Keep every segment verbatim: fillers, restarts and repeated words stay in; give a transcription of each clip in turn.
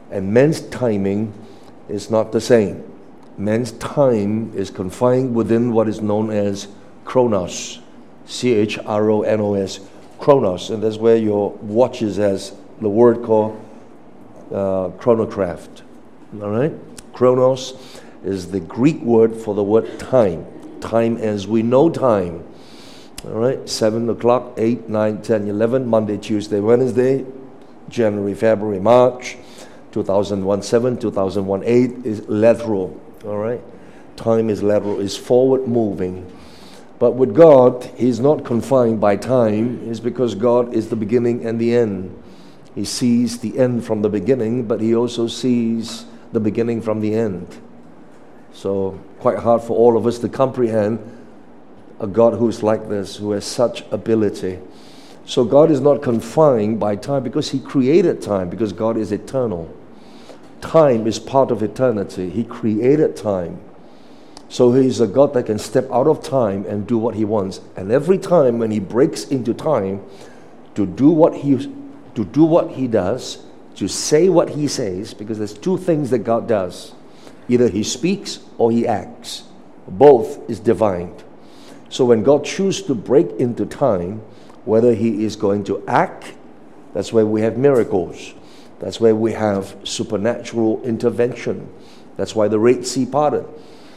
And men's timing is not the same. Man's time is confined within what is known as chronos, C H R O N O S, chronos, and that's where your watch is, as the word called uh, chronograph. All right? Chronos is the Greek word for the word time. Time as we know time. All right? seven o'clock, eight, nine, ten, eleven, Monday, Tuesday, Wednesday, January, February, March, two thousand one seven, two thousand one eight is lateral. All right? Time is lateral, is forward moving. But with God, He's not confined by time. It's because God is the beginning and the end. He sees the end from the beginning, but He also sees the beginning from the end. So, quite hard for all of us to comprehend a God who's like this, who has such ability. So God is not confined by time because He created time, because God is eternal. Time is part of eternity. He created time. So He's a God that can step out of time and do what He wants. And every time when He breaks into time to do what He to do what He does, to say what He says, because there's two things that God does. Either He speaks or He acts. Both is divine. So when God chooses to break into time, whether He is going to act, that's where we have miracles. That's where we have supernatural intervention. That's why the Red Sea parted.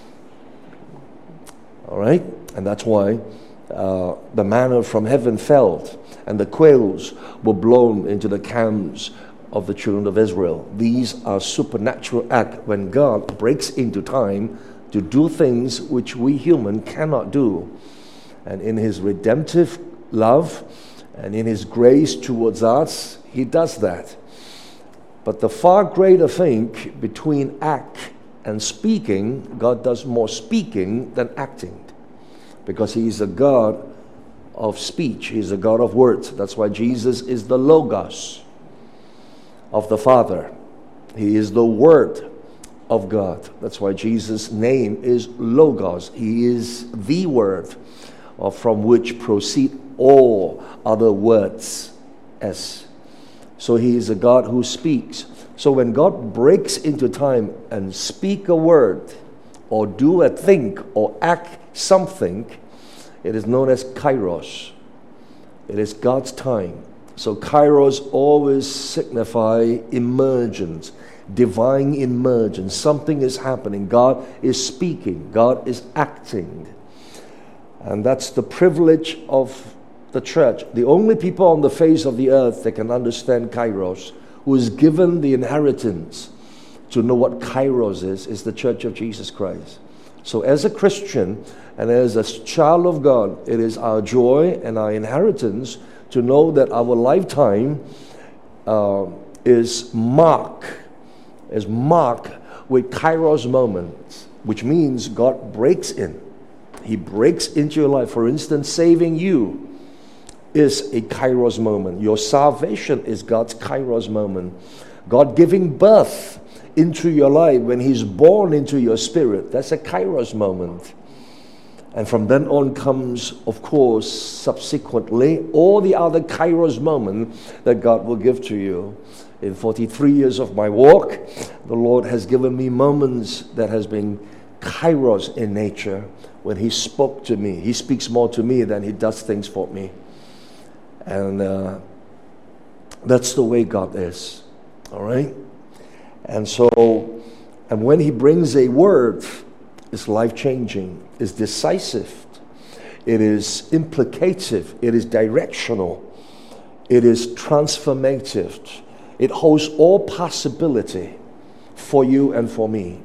All right? And that's why uh, the manna from heaven fell, and the quails were blown into the camps of the children of Israel. These are supernatural acts when God breaks into time to do things which we human cannot do. And in His redemptive love and in His grace towards us, He does that. But the far greater thing between act and speaking, God does more speaking than acting, because He is a God of speech. He is a God of words. That's why Jesus is the Logos of the Father. He is the Word of God. That's why Jesus' name is Logos. He is the Word, or from which proceed all other words. As so He is a God who speaks. So when God breaks into time and speak a word, or do a thing, or act something, it is known as Kairos. It is God's time. So Kairos always signify emergence, divine emergence. Something is happening. God is speaking. God is acting. And that's the privilege of the church. The only people on the face of the earth that can understand Kairos, who is given the inheritance to know what Kairos is, is the Church of Jesus Christ. So as a Christian and as a child of God, it is our joy and our inheritance to know that our lifetime uh, is marked, is marked with Kairos moments, which means God breaks in. He breaks into your life. For instance, saving you is a Kairos moment. Your salvation is God's Kairos moment. God giving birth into your life when He's born into your spirit, that's a Kairos moment. And from then on comes, of course, subsequently, all the other Kairos moments that God will give to you. In forty-three years of my walk, the Lord has given me moments that has been Kairos in nature when He spoke to me. He speaks more to me than He does things for me. And uh, that's the way God is. All right? And so, and when He brings a word, it's life-changing, it's decisive, it is implicative, it is directional, it is transformative. It holds all possibility for you and for me.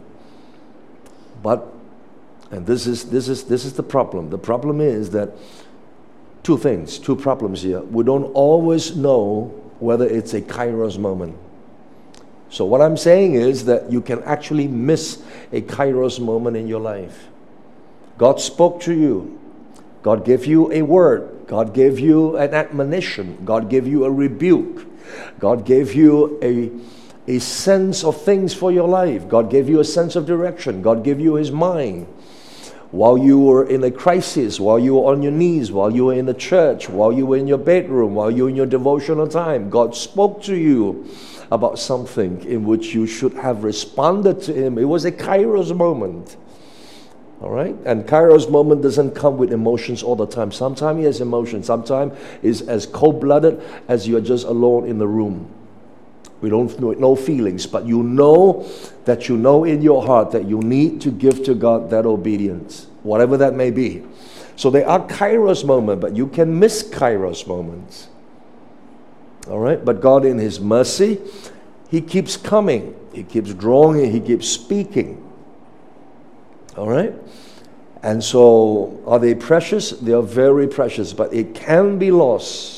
But, and this is this is this is the problem. The problem is that two things, two problems here. We don't always know whether it's a Kairos moment. So what I'm saying is that you can actually miss a Kairos moment in your life. God spoke to you. God gave you a word. God gave you an admonition. God gave you a rebuke. God gave you a, a sense of things for your life. God gave you a sense of direction. God gave you His mind. While you were in a crisis, while you were on your knees, while you were in the church, while you were in your bedroom, while you were in your devotional time, God spoke to you about something in which you should have responded to him. It was a Kairos moment. All right? And Kairos moment doesn't come with emotions all the time. Sometimes he has emotions. Sometimes it's as cold-blooded as you're just alone in the room. We don't know no feelings, but you know that you know in your heart that you need to give to God that obedience, whatever that may be. So there are Kairos moments, but you can miss Kairos moments. All right? But God in his mercy, he keeps coming. He keeps drawing, he keeps speaking. All right? And so, are they precious? They are very precious, but it can be lost.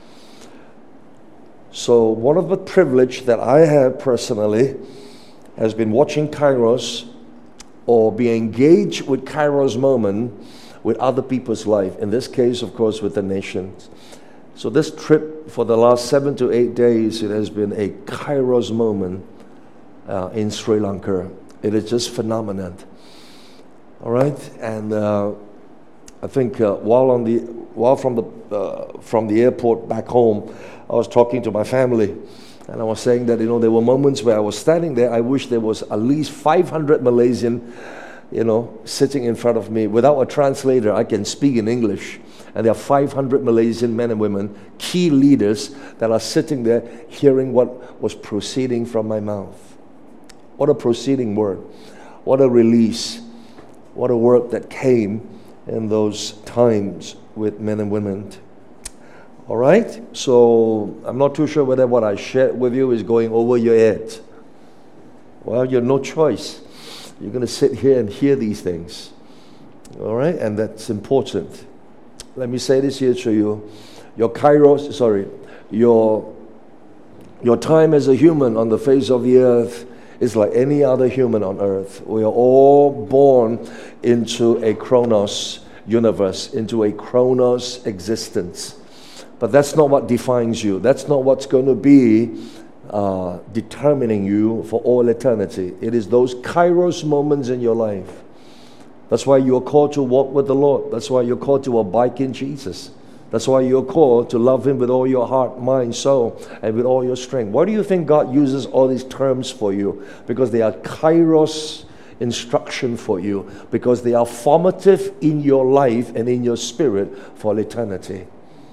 So, one of the privilege that I have personally has been watching Kairos or be engaged with Kairos moment with other people's life. In this case, of course, with the nations. So, this trip for the last seven to eight days, it has been a Kairos moment uh, in Sri Lanka. It is just phenomenal. All right, and uh, I think uh, while on the while from the uh, from the airport back home, I was talking to my family, and I was saying that you know there were moments where I was standing there. I wish there was at least five hundred Malaysian, you know, sitting in front of me without a translator. I can speak in English, and there are five hundred Malaysian men and women, key leaders that are sitting there hearing what was proceeding from my mouth. What a proceeding word! What a release! What a work that came in those times with men and women. All right? So I'm not too sure whether what I shared with you is going over your head. Well, you have no choice. You're going to sit here and hear these things. All right? And that's important. Let me say this here to you. Your Kairos, sorry, your, your time as a human on the face of the earth is like any other human on earth. We are all born into a Chronos universe, into a Chronos existence. But that's not what defines you. That's not what's going to be uh, determining you for all eternity. It is those Kairos moments in your life. That's why you're called to walk with the Lord. That's why you're called to abide in Jesus. That's why you're called to love him with all your heart, mind, soul, and with all your strength. Why do you think God uses all these terms for you? Because they are Kairos instruction for you. Because they are formative in your life and in your spirit for eternity.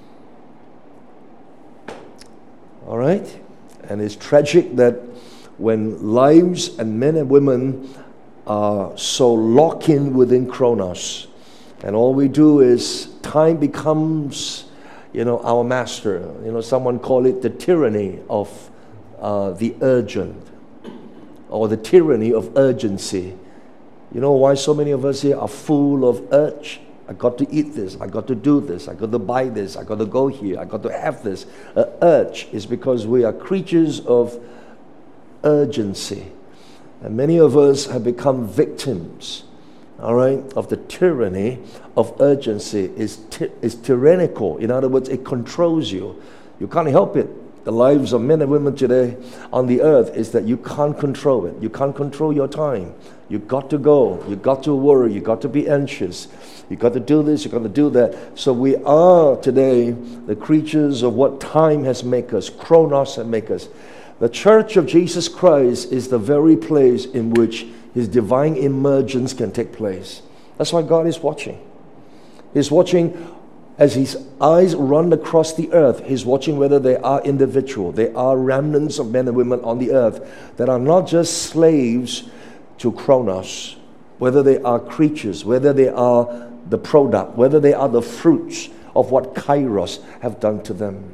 All right? And it's tragic that when lives and men and women are so locked in within Chronos, and all we do is time becomes, you know, our master. You know, someone call it the tyranny of uh, the urgent, or the tyranny of urgency. You know why so many of us here are full of urge? I got to eat this. I got to do this. I got to buy this. I got to go here. I got to have this. Uh, urge is because we are creatures of urgency. And many of us have become victims, all right, of the tyranny of urgency. Is ty- is tyrannical. In other words, it controls you. You can't help it. The lives of men and women today on the earth is that you can't control it. You can't control your time. You got to go. You got to worry. You got to be anxious. You got to do this. You got to do that. So we are today the creatures of what time has made us. Chronos has made us. The Church of Jesus Christ is the very place in which his divine emergence can take place. That's why God is watching. He's watching as his eyes run across the earth. He's watching whether they are individual. They are remnants of men and women on the earth that are not just slaves to Chronos, whether they are creatures, whether they are the product, whether they are the fruits of what Kairos have done to them.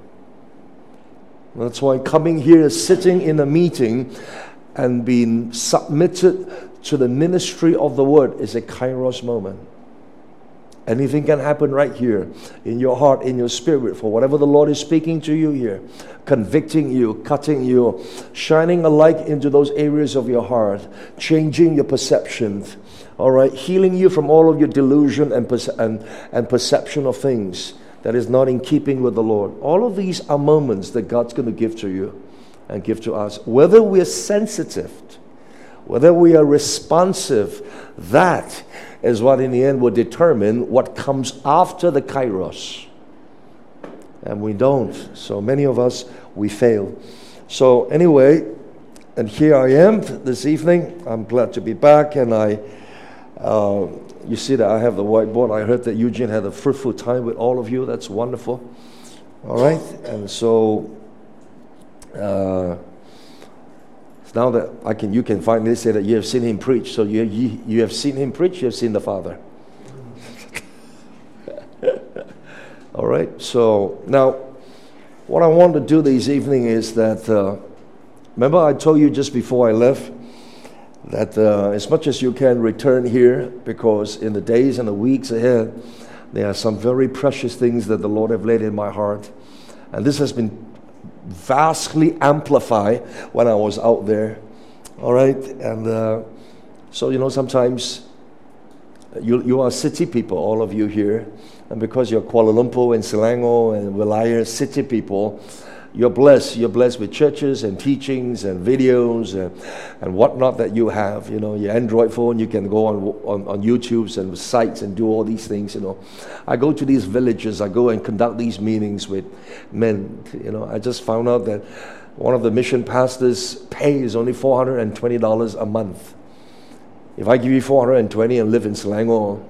That's why coming here, sitting in a meeting and being submitted to the ministry of the word is a Kairos moment. Anything can happen right here in your heart, in your spirit, for whatever the Lord is speaking to you here, convicting you, cutting you, shining a light into those areas of your heart, changing your perceptions, all right, healing you from all of your delusion and, perce- and, and perception of things that is not in keeping with the Lord. All of these are moments that God's going to give to you and give to us. Whether we're sensitive, whether we are responsive, that is what in the end will determine what comes after the Kairos. And we don't. So many of us, we fail. So anyway, and here I am this evening. I'm glad to be back, and I, uh, you see that I have the whiteboard. I heard that Eugene had a fruitful time with all of you. That's wonderful. All right, and so uh, now that I can, you can finally say that you have seen him preach. So you you, you have seen him preach. You have seen the Father. All right. So now, what I want to do this evening is that. Uh, Remember I told you just before I left that uh, as much as you can return here, because in the days and the weeks ahead, there are some very precious things that the Lord have laid in my heart. And this has been vastly amplified when I was out there. All right? And uh, so, you know, sometimes you, you are city people, all of you here. And because you're Kuala Lumpur and Selangor and Wilayah city people, you're blessed. You're blessed with churches and teachings and videos and, and whatnot that you have. You know, your Android phone, you can go on, on on YouTubes and sites and do all these things. You know, I go to these villages. I go and conduct these meetings with men. You know, I just found out that one of the mission pastors' pay is only four hundred and twenty dollars a month. If I give you four hundred and twenty and live in Selangor,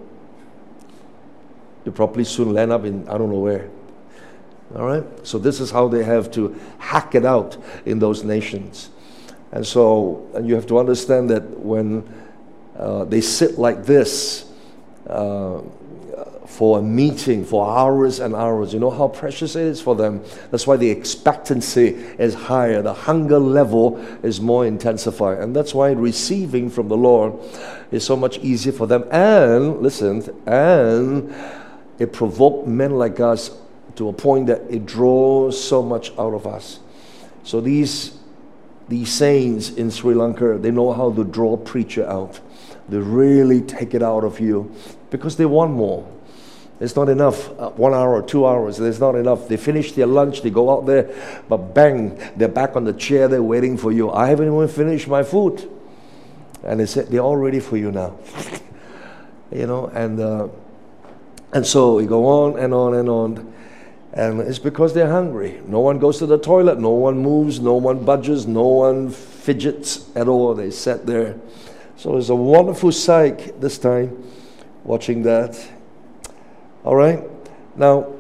you probably soon land up in I don't know where. All right? So this is how they have to hack it out in those nations. And so and you have to understand that when uh, they sit like this uh, for a meeting for hours and hours, you know how precious it is for them. That's why the expectancy is higher. The hunger level is more intensified. And that's why receiving from the Lord is so much easier for them. And, listen, and it provoked men like us to a point that it draws so much out of us. So these these saints in Sri Lanka, they know how to draw preacher out. They really take it out of you because they want more. It's not enough, uh, one hour or two hours. There's not enough. They finish their lunch, they go out there, but bang, they're back on the chair, they're waiting for you. I haven't even finished my food. And they said, they're all ready for you now. You know, and, uh, and so we go on and on and on. And it's because they're hungry. No one goes to the toilet. No one moves. No one budges. No one fidgets at all. They sat there. So it's a wonderful sight this time, watching that. All right. Now,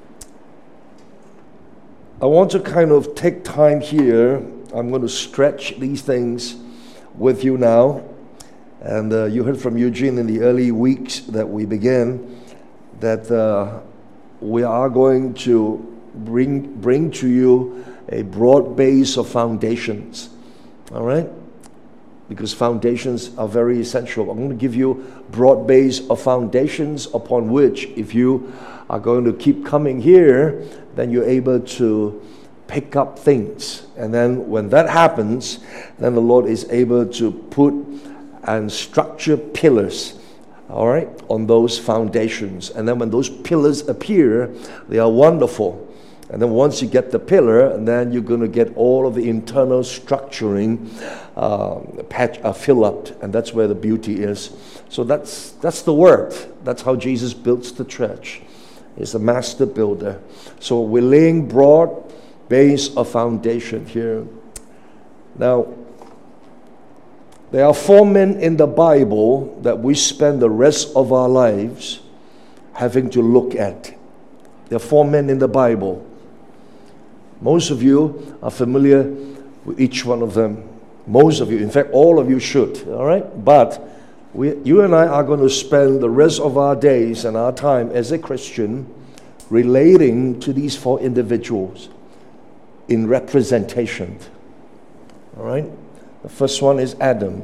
I want to kind of take time here. I'm going to stretch these things with you now. And uh, you heard from Eugene in the early weeks that we began that... Uh, we are going to bring bring to you a broad base of foundations, all right? Because foundations are very essential. I'm going to give you broad base of foundations upon which, if you are going to keep coming here, then you're able to pick up things. And then when that happens, then the Lord is able to put and structure pillars, all right, on those foundations. And then when those pillars appear, they are wonderful. And then once you get the pillar, and then you're going to get all of the internal structuring uh, patch uh, fill up, and that's where the beauty is. So that's that's the work. That's how Jesus builds the church. He's a master builder. So we're laying broad base of foundation here. Now, there are four men in the Bible that we spend the rest of our lives having to look at. There are four men in the Bible. Most of you are familiar with each one of them. Most of you, in fact, all of you should, all right? But we, you and I are going to spend the rest of our days and our time as a Christian relating to these four individuals in representation, all right? The first one is Adam.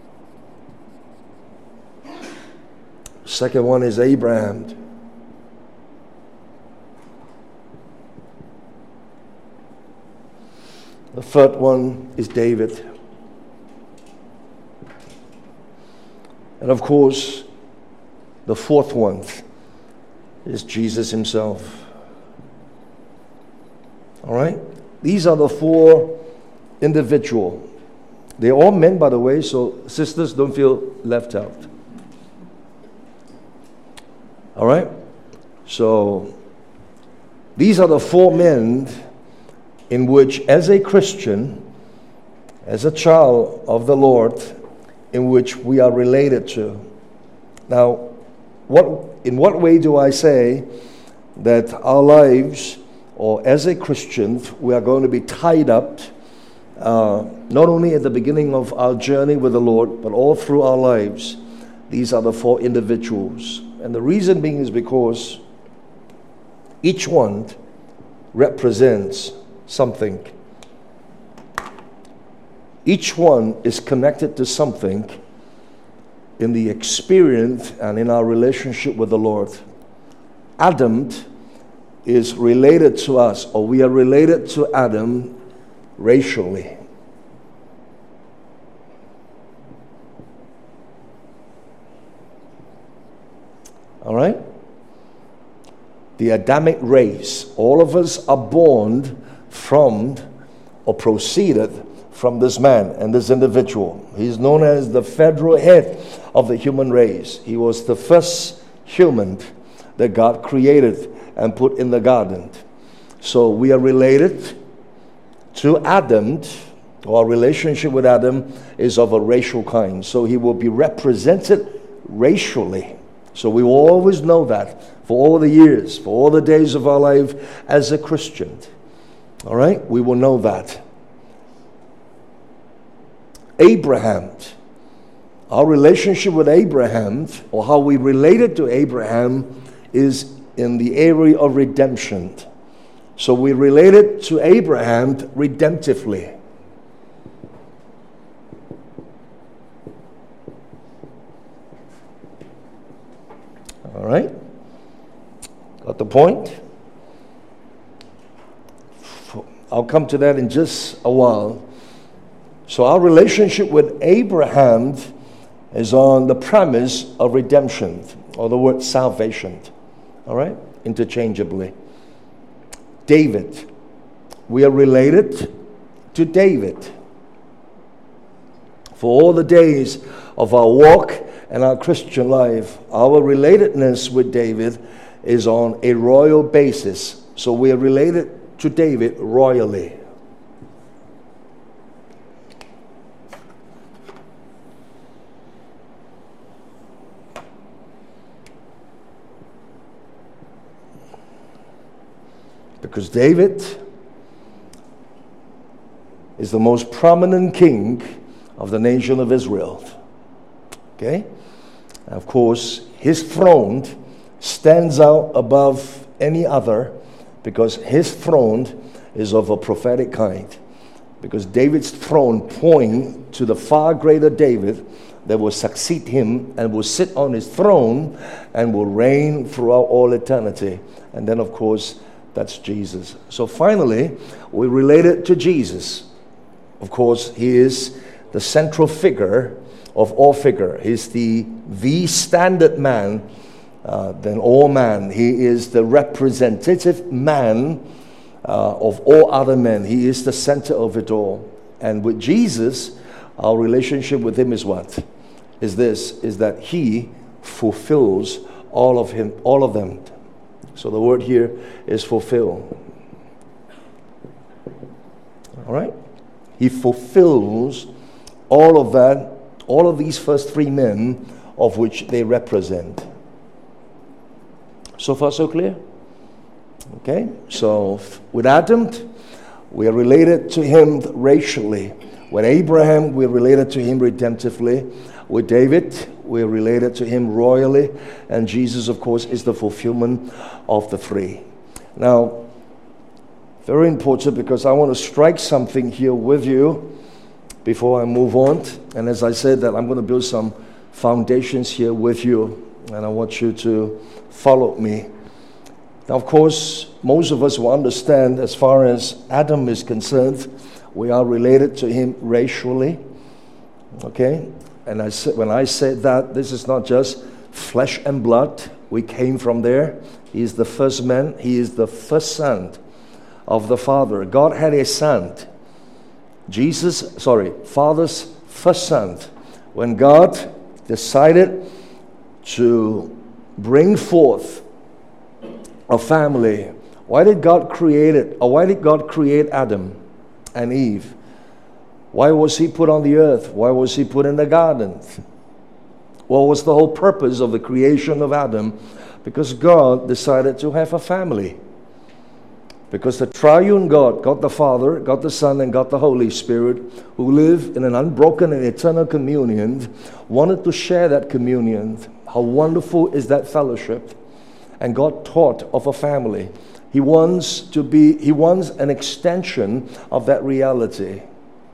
Second one is Abraham. The third one is David. And of course, the fourth one is Jesus himself. All right? These are the four individuals. They're all men, by the way, so sisters, don't feel left out. All right? So, these are the four men in which, as a Christian, as a child of the Lord, in which we are related to. Now, what in what way do I say that our lives, or as a Christian, we are going to be tied up, uh, not only at the beginning of our journey with the Lord, but all through our lives? These are the four individuals. And the reason being is because each one represents something. Each one is connected to something in the experience and in our relationship with the Lord. Adam is related to us, or we are related to Adam racially. All right? The Adamic race, all of us are born from or proceeded from this man and this individual. He's known as the federal head of the human race. He was the first human that God created and put in the garden. So we are related to Adam. Our relationship with Adam is of a racial kind. So he will be represented racially. So we will always know that for all the years, for all the days of our life as a Christian. All right? We will know that. Abraham, our relationship with Abraham, or how we related to Abraham, is in the area of redemption. So we related to Abraham redemptively. All right? Got the point? I'll come to that in just a while. So our relationship with Abraham is on the premise of redemption, or the word salvation. All right? Interchangeably. David. We are related to David. For all the days of our walk and our Christian life, our relatedness with David is on a royal basis. So we are related to David royally. Because David is the most prominent king of the nation of Israel. Okay? And of course, his throne stands out above any other because his throne is of a prophetic kind. Because David's throne points to the far greater David that will succeed him and will sit on his throne and will reign throughout all eternity. And then, of course, that's Jesus. So finally, we relate it to Jesus. Of course, he is the central figure of all figure. He's the, the standard man uh, than all man. He is the representative man uh, of all other men. He is the center of it all. And with Jesus, our relationship with him is what? Is this, is that he fulfills all of him, all of them. So the word here is fulfill. All right? He fulfills all of that, all of these first three men of which they represent. So far, so clear? Okay? So with Adam, we are related to him racially. With Abraham, we're related to him redemptively. With David, we're related to him royally. And Jesus, of course, is the fulfillment of the three. Now, very important, because I want to strike something here with you before I move on. And as I said, that I'm going to build some foundations here with you. And I want you to follow me. Now, of course, most of us will understand, as far as Adam is concerned, we are related to him racially. Okay? And I said, when I said that, this is not just flesh and blood. We came from there. He is the first man. He is the first son of the Father. God had a son. Jesus, sorry, Father's first son. When God decided to bring forth a family Why did God create it? Or why did God create Adam and Eve? Why was he put on the earth? Why was he put in the garden? What was the whole purpose of the creation of Adam? Because God decided to have a family. Because the triune God, God the Father, God the Son, and God the Holy Spirit, who live in an unbroken and eternal communion, wanted to share that communion. How wonderful is that fellowship? And God taught of a family. He wants to be, He wants an extension of that reality.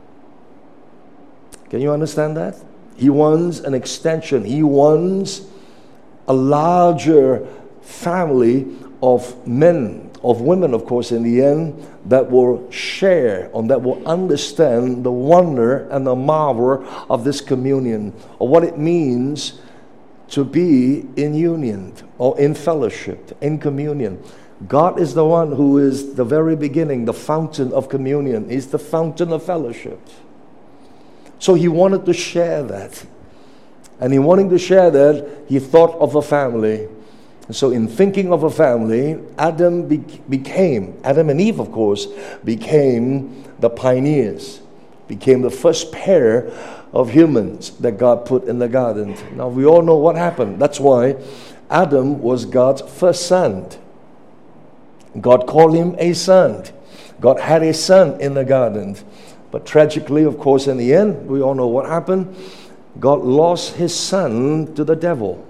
Can you understand that? He wants an extension. He wants a larger family of men, of women, of course, in the end, that will share and that will understand the wonder and the marvel of this communion, or what it means to be in union or in fellowship, in communion. God is the one who is the very beginning, the fountain of communion. He's the fountain of fellowship. So he wanted to share that. And in wanting to share that, he thought of a family. So in thinking of a family, Adam be- became, Adam and Eve, of course, became the pioneers, became the first pair of humans that God put in the garden. Now, we all know what happened. That's why Adam was God's first son. God called him a son. God had a son in the garden. But tragically, of course, in the end, we all know what happened. God lost his son to the devil.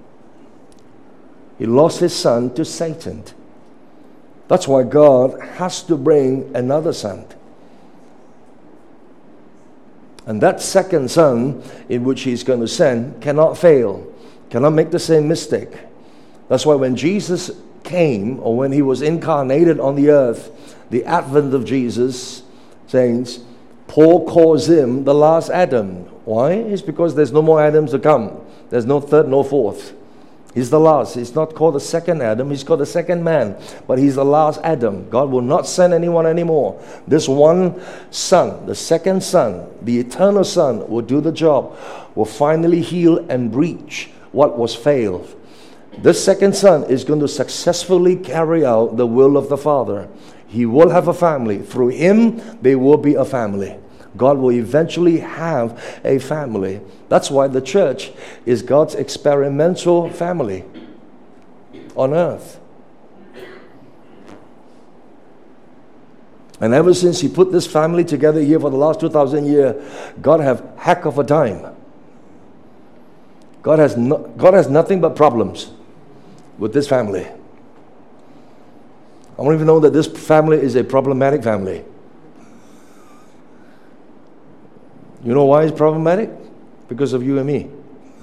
He lost his son to Satan. That's why God has to bring another son. And that second son in which he's going to send cannot fail, cannot make the same mistake. That's why when Jesus came, or when he was incarnated on the earth, the advent of Jesus, saints, Paul calls him the last Adam. Why? It's because there's no more Adams to come. There's no third, no fourth. He's the last. He's not called the second Adam. He's called the second man. But he's the last Adam. God will not send anyone anymore. This one son, the second son, the eternal son, will do the job, will finally heal and breach what was failed. This second son is going to successfully carry out the will of the Father. He will have a family. Through him, there will be a family. God will eventually have a family. That's why the church is God's experimental family on earth. And ever since he put this family together here for the last two thousand years, God have heck of a time. God has, no, God has nothing but problems with this family. I don't even know that this family is a problematic family. You know why it's problematic? Because of you and me.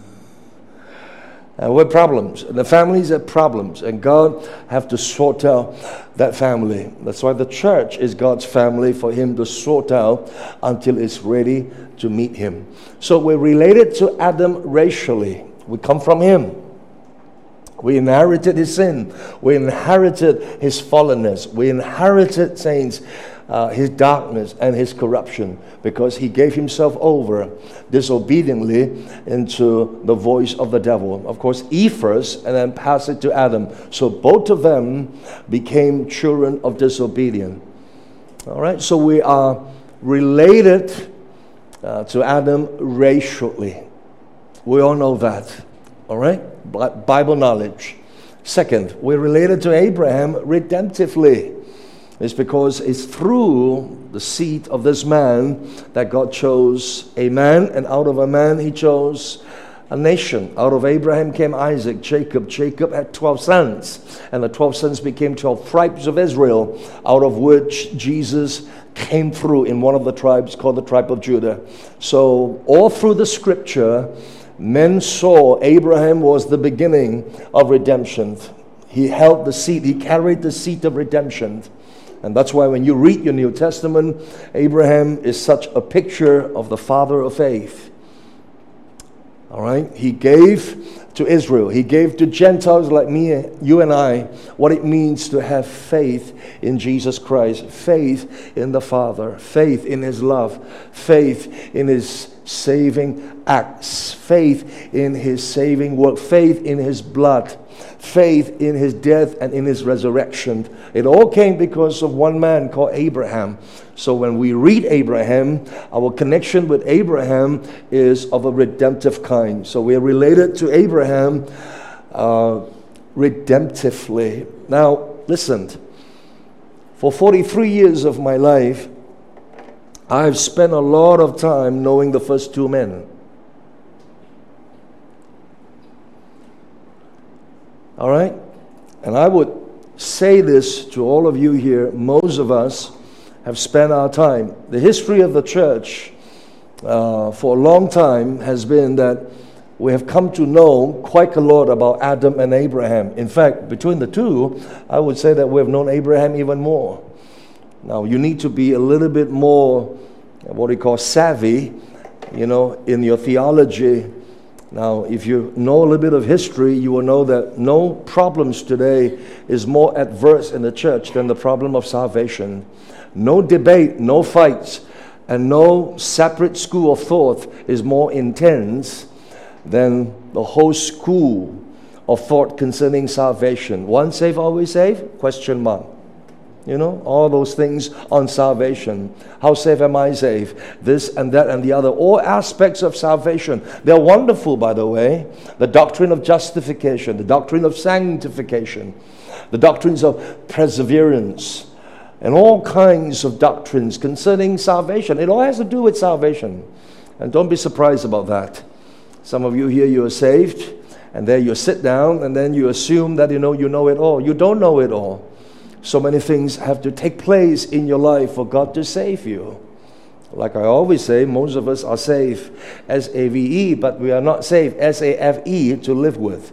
And we're problems. And the families are problems. And God have to sort out that family. That's why the church is God's family, for him to sort out until it's ready to meet him. So we're related to Adam racially. We come from him. We inherited his sin. We inherited his fallenness. We inherited, saints, uh, his darkness and his corruption, because he gave himself over disobediently into the voice of the devil. Of course, Eve first, and then passed it to Adam. So both of them became children of disobedience. All right, so we are related uh, to Adam racially. We all know that. All right? Bible knowledge. Second, we're related to Abraham redemptively. It's because it's through the seed of this man that God chose a man, and out of a man he chose a nation. Out of Abraham came Isaac, Jacob. Jacob had twelve sons, and the twelve sons became twelve tribes of Israel, out of which Jesus came through in one of the tribes called the tribe of Judah. So all through the scripture, men saw Abraham was the beginning of redemption. He held the seat. He carried the seat of redemption. And that's why when you read your New Testament, Abraham is such a picture of the father of faith. All right? He gave to Israel. He gave to Gentiles like me, you and I, what it means to have faith in Jesus Christ, faith in the Father, faith in his love, faith in his saving acts, faith in his saving work, faith in his blood, faith in his death and in his resurrection. It all came because of one man called Abraham. So when we read Abraham, our connection with Abraham is of a redemptive kind. So we are related to Abraham uh, redemptively. Now, listen, for forty-three years of my life, I've spent a lot of time knowing the first two men. All right? And I would say this to all of you here. Most of us have spent our time. The history of the church uh, for a long time has been that we have come to know quite a lot about Adam and Abraham. In fact, between the two, I would say that we have known Abraham even more. Now, you need to be a little bit more, what we call savvy, you know, in your theology. Now, if you know a little bit of history, you will know that no problems today is more adverse in the church than the problem of salvation. No debate, no fights, and no separate school of thought is more intense than the whole school of thought concerning salvation. Once saved, always saved? Question mark. You know, all those things on salvation. How safe am I saved? This and that and the other. All aspects of salvation. They're wonderful, by the way. The doctrine of justification, the doctrine of sanctification, the doctrines of perseverance, and all kinds of doctrines concerning salvation. It all has to do with salvation. And don't be surprised about that. Some of you here, you are saved, and there you sit down, and then you assume that you know you know it all. You don't know it all. So many things have to take place in your life for God to save you. Like I always say, most of us are saved, S A V E, but we are not saved, S A F E, to live with.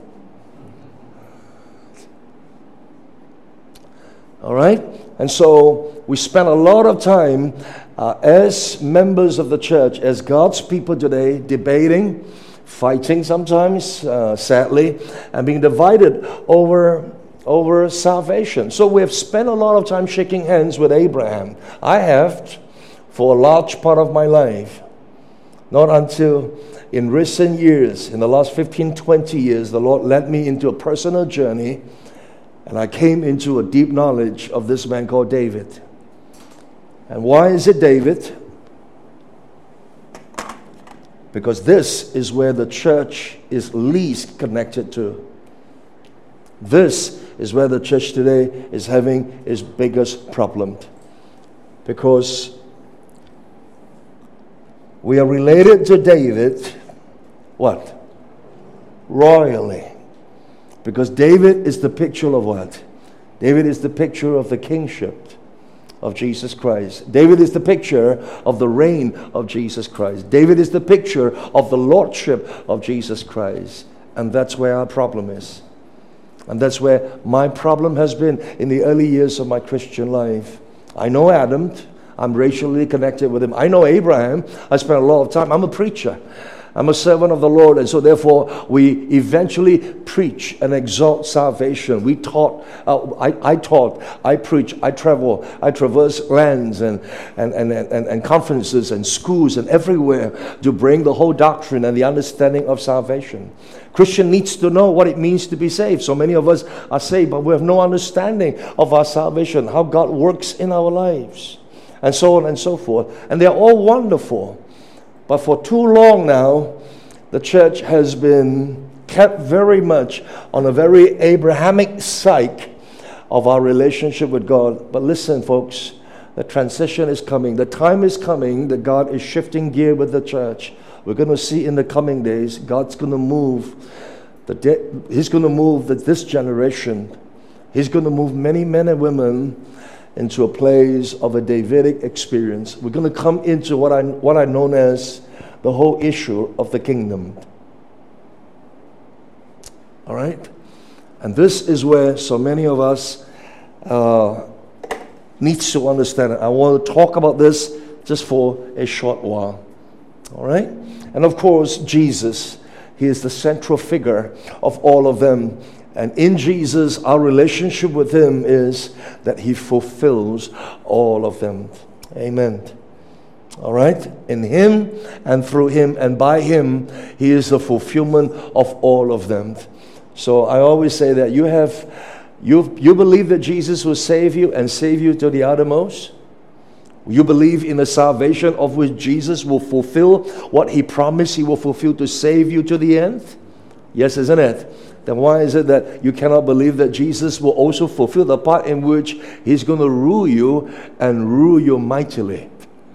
All right? And so we spend a lot of time uh, as members of the church, as God's people today, debating, fighting sometimes, uh, sadly, and being divided over over salvation. So we have spent a lot of time shaking hands with Abraham. I have for a large part of my life. Not until in recent years, in the last fifteen, twenty years, the Lord led me into a personal journey, and I came into a deep knowledge of this man called David. And why is it David? Because this is where the church is least connected to. This is where the church today is having its biggest problem. Because we are related to David, what? Royally. Because David is the picture of what? David is the picture of the kingship of Jesus Christ. David is the picture of the reign of Jesus Christ. David is the picture of the lordship of Jesus Christ. And that's where our problem is. And that's where my problem has been in the early years of my Christian life. I know Adam. I'm racially connected with him. I know Abraham. I spent a lot of time. I'm a preacher. I'm a servant of the Lord, and so therefore we eventually preach and exalt salvation. We taught, uh, I, I taught, I preach, I travel, I traverse lands and, and, and, and, and conferences and schools and everywhere to bring the whole doctrine and the understanding of salvation. Christian needs to know what it means to be saved. So many of us are saved, but we have no understanding of our salvation, how God works in our lives, and so on and so forth. And they're all wonderful. But for too long now, the church has been kept very much on a very Abrahamic side of our relationship with God. But listen, folks, the transition is coming. The time is coming that God is shifting gear with the church. We're going to see in the coming days, God's going to move. The de- He's going to move the, this generation. He's going to move many men and women into a place of a Davidic experience. We're going to come into what I what I known as the whole issue of the kingdom. All right? And this is where so many of us uh, needs to understand it. I want to talk about this just for a short while. All right? And of course, Jesus, he is the central figure of all of them. And in Jesus, our relationship with him is that he fulfills all of them. Amen. All right? In Him and through Him and by Him, He is the fulfillment of all of them. So I always say that you have, you, you believe that Jesus will save you and save you to the uttermost. You believe in the salvation of which Jesus will fulfill what He promised He will fulfill to save you to the end? Yes, isn't it? Then why is it that you cannot believe that Jesus will also fulfill the part in which He's going to rule you and rule you mightily?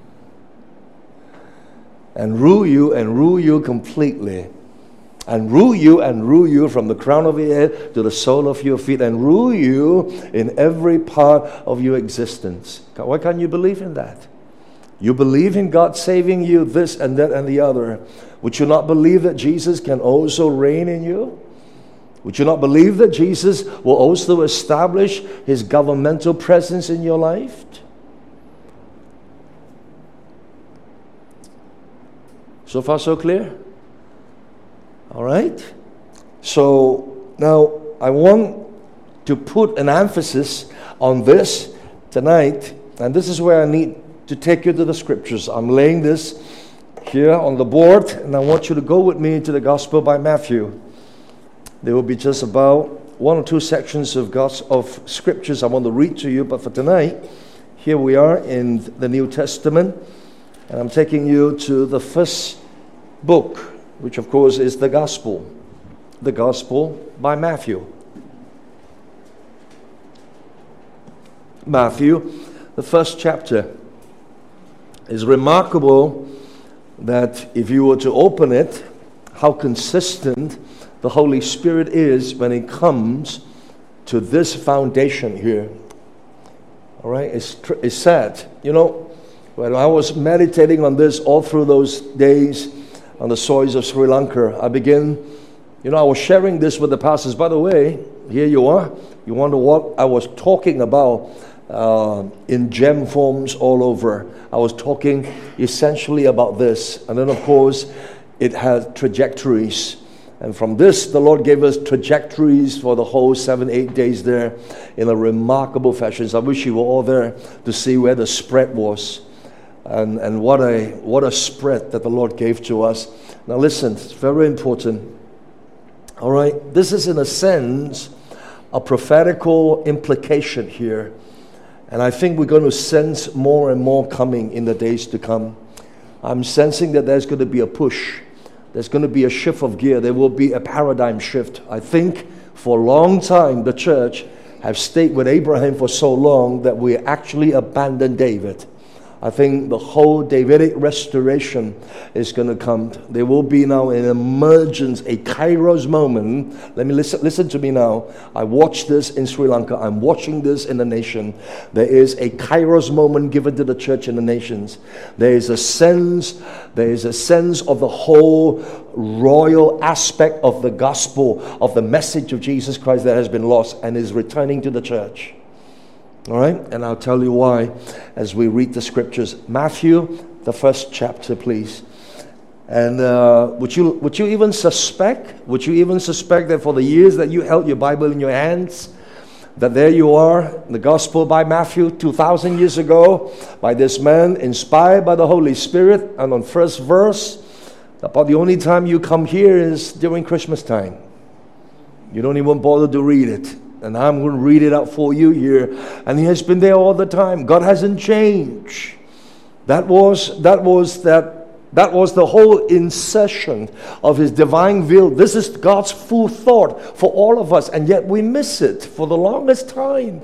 And rule you and rule you completely. And rule you and rule you from the crown of your head to the sole of your feet. And rule you in every part of your existence. Why can't you believe in that? You believe in God saving you, this and that and the other. Would you not believe that Jesus can also reign in you? Would you not believe that Jesus will also establish His governmental presence in your life? So far, so clear? All right? So, now, I want to put an emphasis on this tonight, and this is where I need to take you to the Scriptures. I'm laying this here on the board, and I want you to go with me to the Gospel by Matthew. There will be just about one or two sections of, God's, of Scriptures I want to read to you, but for tonight, here we are in the New Testament, and I'm taking you to the first book, which of course is the Gospel. The Gospel by Matthew. Matthew, the first chapter. Is remarkable that if you were to open it, how consistent the Holy Spirit is when it comes to this foundation here. All right, it's, tr- it's sad. You know, when I was meditating on this all through those days, on the soils of Sri Lanka, I began, you know, I was sharing this with the pastors. By the way, here you are. You wonder what I was talking about uh, in gem forms all over. I was talking essentially about this. And then, of course, it had trajectories. And from this, the Lord gave us trajectories for the whole seven, eight days there in a remarkable fashion. So I wish you were all there to see where the spread was. And, and what a what a spread that the Lord gave to us. Now listen, it's very important. All right, this is in a sense a prophetical implication here. And I think we're going to sense more and more coming in the days to come. I'm sensing that there's going to be a push. There's going to be a shift of gear. There will be a paradigm shift. I think for a long time the church have stayed with Abraham for so long that we actually abandoned David. I think the whole Davidic restoration is going to come. There will be now an emergence, a Kairos moment. Let me listen, listen to me now. I watched this in Sri Lanka. I'm watching this in the nation. There is a Kairos moment given to the church in the nations. There is a sense, there is a sense of the whole royal aspect of the gospel, of the message of Jesus Christ that has been lost and is returning to the church. All right, and I'll tell you why as we read the Scriptures. Matthew, the first chapter, please. And uh, would you would you even suspect? Would you even suspect that for the years that you held your Bible in your hands, that there you are, the Gospel by Matthew, two thousand years ago, by this man inspired by the Holy Spirit, and on first verse, about the only time you come here is during Christmas time. You don't even bother to read it. And I'm going to read it out for you here. And He has been there all the time. God hasn't changed. That was that was that that was the whole insertion of His divine will. This is God's full thought for all of us, and yet we miss it for the longest time.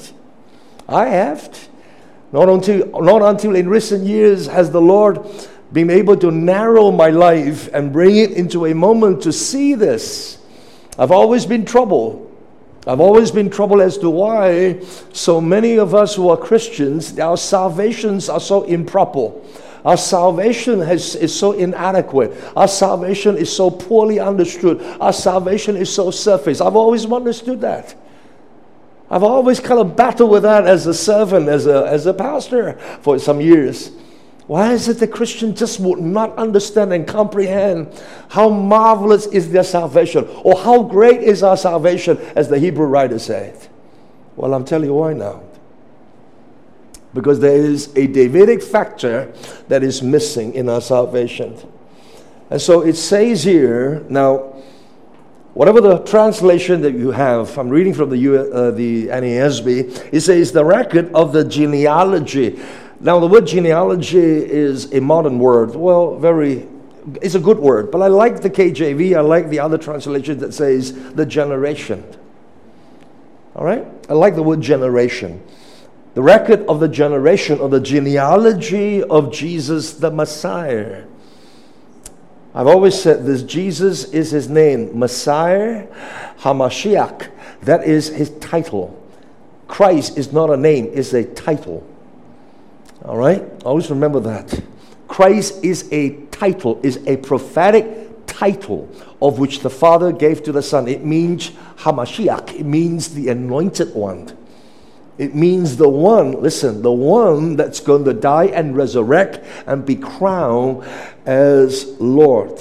I have. Not until not until in recent years has the Lord been able to narrow my life and bring it into a moment to see this. I've always been troubled. I've always been troubled as to why so many of us who are Christians, our salvations are so improper. Our salvation has, is so inadequate. Our salvation is so poorly understood. Our salvation is so surface. I've always understood that. I've always kind of battled with that as a servant, as a, as a pastor for some years. Why is it the Christian just would not understand and comprehend how marvelous is their salvation, or how great is our salvation, as the Hebrew writer said? Well, I'm telling you why now. because there is a Davidic factor that is missing in our salvation. And so it says here, now, whatever the translation that you have, I'm reading from the U, uh, the N A S B, it says the record of the genealogy. Now, the word genealogy is a modern word. Well, very, it's a good word, but I like the K J V. I like the other translation that says the generation. All right? I like the word generation. The record of the generation, or the genealogy of Jesus the Messiah. I've always said this, Jesus is his name, Messiah, Hamashiach. That is his title. Christ is not a name, it's a title. All right? Always remember that. Christ is a title, is a prophetic title of which the Father gave to the Son. It means Hamashiach. It means the anointed one. It means the one, listen, the one that's going to die and resurrect and be crowned as Lord.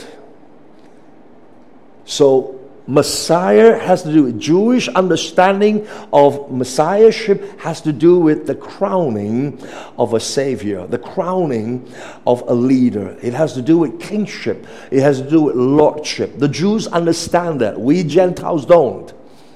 So Messiah has to do with Jewish understanding of Messiahship, has to do with the crowning of a Savior, the crowning of a leader. It has to do with kingship. It has to do with lordship. The Jews understand that. We Gentiles don't.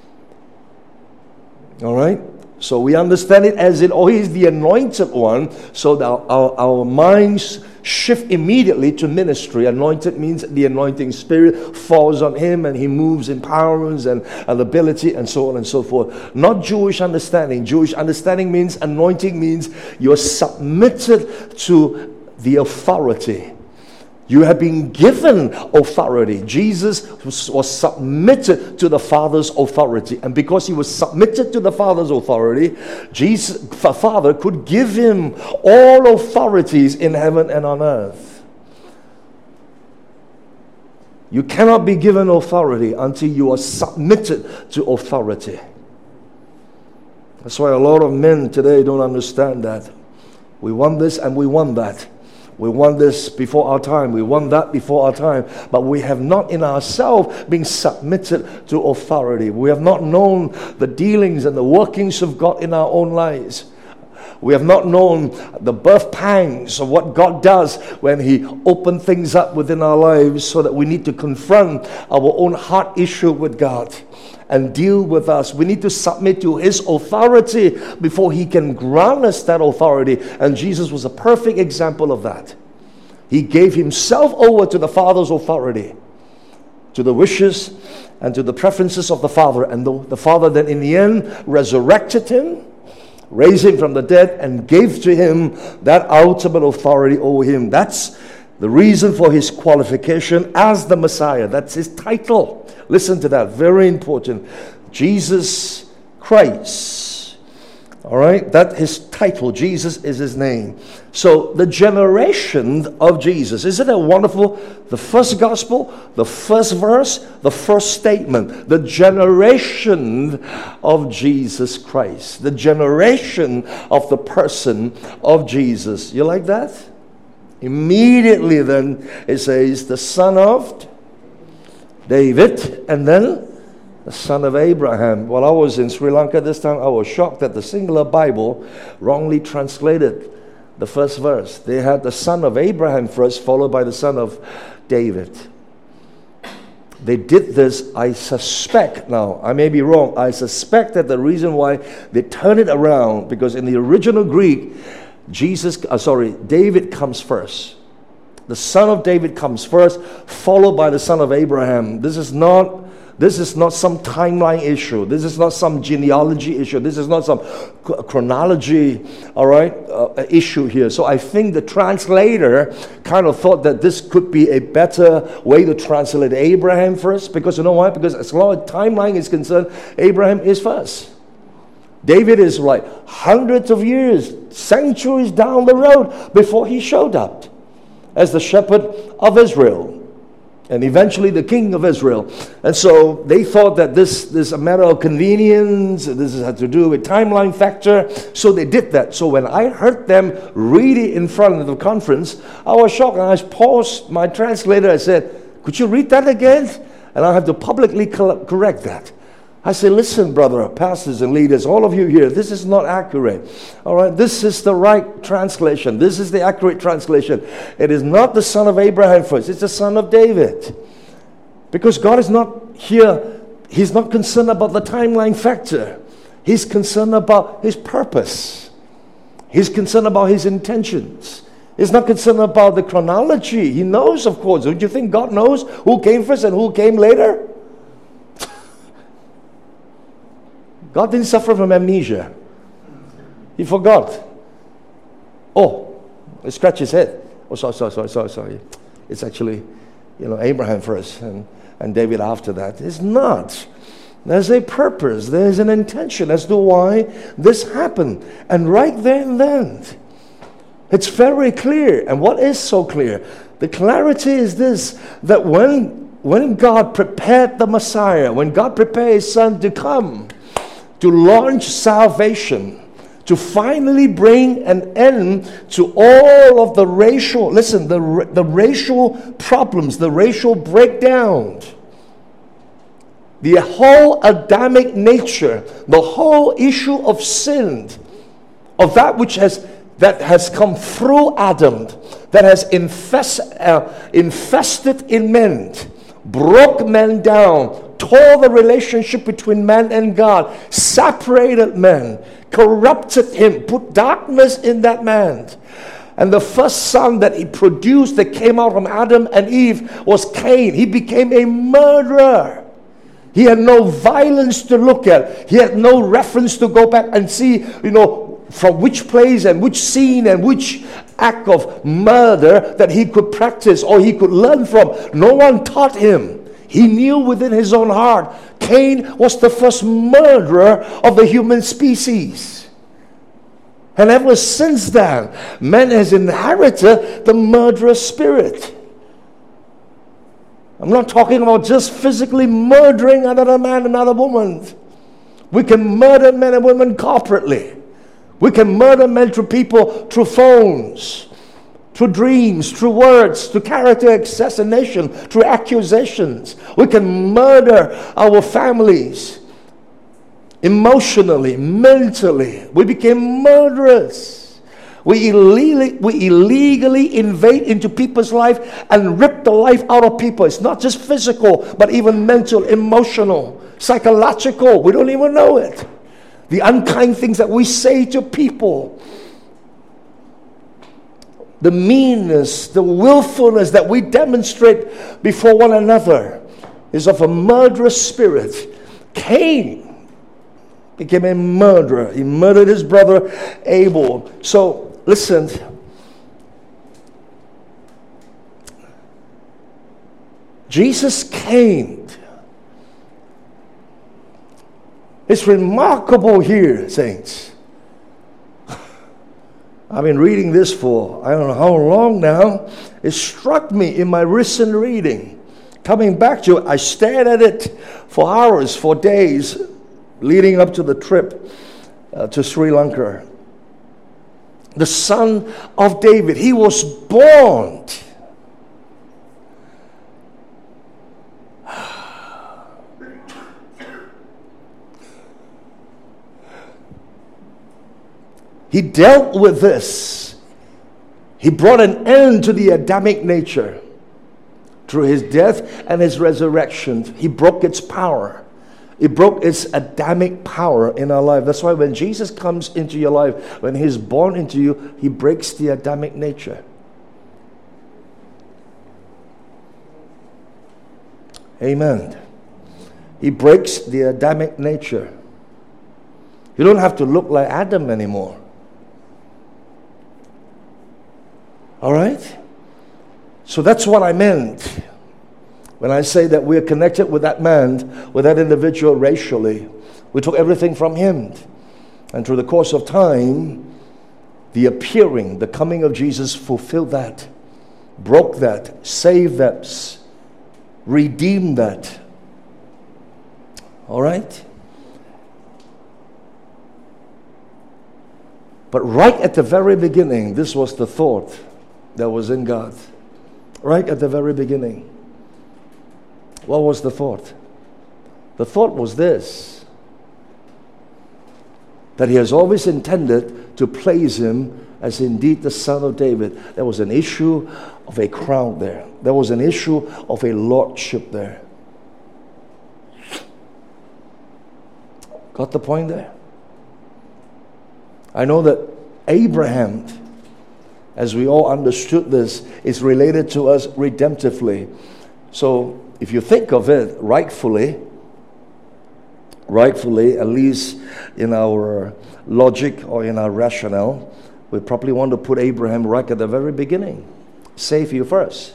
All right? So we understand it as in, oh, he's the anointed one. So that our, our minds shift immediately to ministry. Anointed means the anointing spirit falls on him and he moves in powers and, and ability and so on and so forth. Not Jewish understanding. Jewish understanding means, anointing means you're submitted to the authority. You have been given authority. Jesus was, was submitted to the Father's authority. And because he was submitted to the Father's authority, Jesus, the Father could give him all authorities in heaven and on earth. You cannot be given authority until you are submitted to authority. That's why a lot of men today don't understand that. We want this and we want that. We want this before our time. We want that before our time. But we have not in ourselves been submitted to authority. We have not known the dealings and the workings of God in our own lives. We have not known the birth pangs of what God does when he opens things up within our lives, so that we need to confront our own heart issue with God and deal with us. We need to submit to his authority before he can grant us that authority. And Jesus was a perfect example of that. He gave himself over to the Father's authority, to the wishes and to the preferences of the Father. And the, the Father then in the end resurrected him, raised him from the dead, and gave to him that ultimate authority over him. That's the reason for his qualification as the Messiah. That's his title. Listen to that, very important. Jesus Christ. All right, that his title. Jesus is his name. So the generation of Jesus. Isn't that wonderful? The first gospel, the first verse, the first statement. The generation of Jesus Christ. The generation of the person of Jesus. You like that? Immediately then it says the son of David, and then the son of Abraham. While I was in Sri Lanka this time, I was shocked that the Singular Bible wrongly translated the first verse. They had the son of Abraham first, followed by the son of David. They did this, I suspect, now I may be wrong, I suspect that the reason why they turned it around, because in the original Greek, Jesus, uh, sorry, David comes first. The son of David comes first, followed by the son of Abraham. This is not, this is not some timeline issue. This is not some genealogy issue. This is not some chronology, all right, uh, issue here. So I think the translator kind of thought that this could be a better way to translate Abraham first, because you know why? Because as long as timeline is concerned, Abraham is first. David is like hundreds of years, centuries down the road before he showed up as the shepherd of Israel and eventually the king of Israel. And so they thought that this, this is a matter of convenience, this had to do with timeline factor, so they did that. So when I heard them read it in front of the conference, I was shocked, and I paused my translator. I said, could you read that again? And I have to publicly correct that. I say, listen, brother, pastors and leaders, all of you here, this is not accurate. All right, this is the right translation. This is the accurate translation. It is not the son of Abraham first. It's the son of David. Because God is not here. He's not concerned about the timeline factor. He's concerned about his purpose. He's concerned about his intentions. He's not concerned about the chronology. He knows, of course. Don't you think God knows who came first and who came later? God didn't suffer from amnesia. He forgot. Oh, he scratched his head. Oh, sorry, sorry, sorry, sorry, sorry. It's actually, you know, Abraham first and, and David after that. It's not. There's a purpose. There's an intention as to why this happened. And right there and then, it's very clear. And what is so clear? The clarity is this, that when, when God prepared the Messiah, when God prepared his son to come, to launch salvation, to finally bring an end to all of the racial, listen, the, the racial problems, the racial breakdown, the whole Adamic nature, the whole issue of sin, of that which has that has come through Adam, that has infest, uh, infested in men, broke men down, tore the relationship between man and God, separated man, corrupted him, put darkness in that man. And the first son that he produced that came out from Adam and Eve was Cain. He became a murderer. He had no violence to look at. He had no reference to go back and see, you know, from which place and which scene and which act of murder that he could practice or he could learn from. No one taught him. He knew within his own heart, Cain was the first murderer of the human species. And ever since then, man has inherited the murderous spirit. I'm not talking about just physically murdering another man, another woman. We can murder men and women corporately. We can murder men through people, through phones, through dreams, through words, through character assassination, through accusations. We can murder our families emotionally, mentally. We became murderers. We illegally, we illegally invade into people's life and rip the life out of people. It's not just physical, but even mental, emotional, psychological. We don't even know it. The unkind things that we say to people, the meanness, the willfulness that we demonstrate before one another is of a murderous spirit. Cain became a murderer. He murdered his brother Abel. So, listen. Jesus came. It's remarkable here, saints. I've been reading this for I don't know how long now. It struck me in my recent reading. Coming back to it, I stared at it for hours, for days, leading up to the trip uh, to Sri Lanka. The son of David, he was born. He dealt with this. He brought an end to the Adamic nature through his death and his resurrection. He broke its power. It broke its Adamic power in our life. That's why when Jesus comes into your life, when he's born into you, he breaks the Adamic nature. Amen. He breaks the Adamic nature. You don't have to look like Adam anymore. All right? So that's what I meant when I say that we're connected with that man, with that individual racially. We took everything from him. And through the course of time, the appearing, the coming of Jesus fulfilled that, broke that, saved that, redeemed that. All right? But right at the very beginning, this was the thought that was in God. Right at the very beginning. What was the thought? The thought was this, that he has always intended to place him as indeed the Son of David. There was an issue of a crown there. There was an issue of a lordship there. Got the point there? I know that Abraham, as we all understood this, is related to us redemptively. So if you think of it rightfully, rightfully, at least in our logic or in our rationale, we probably want to put Abraham right at the very beginning. Save you first.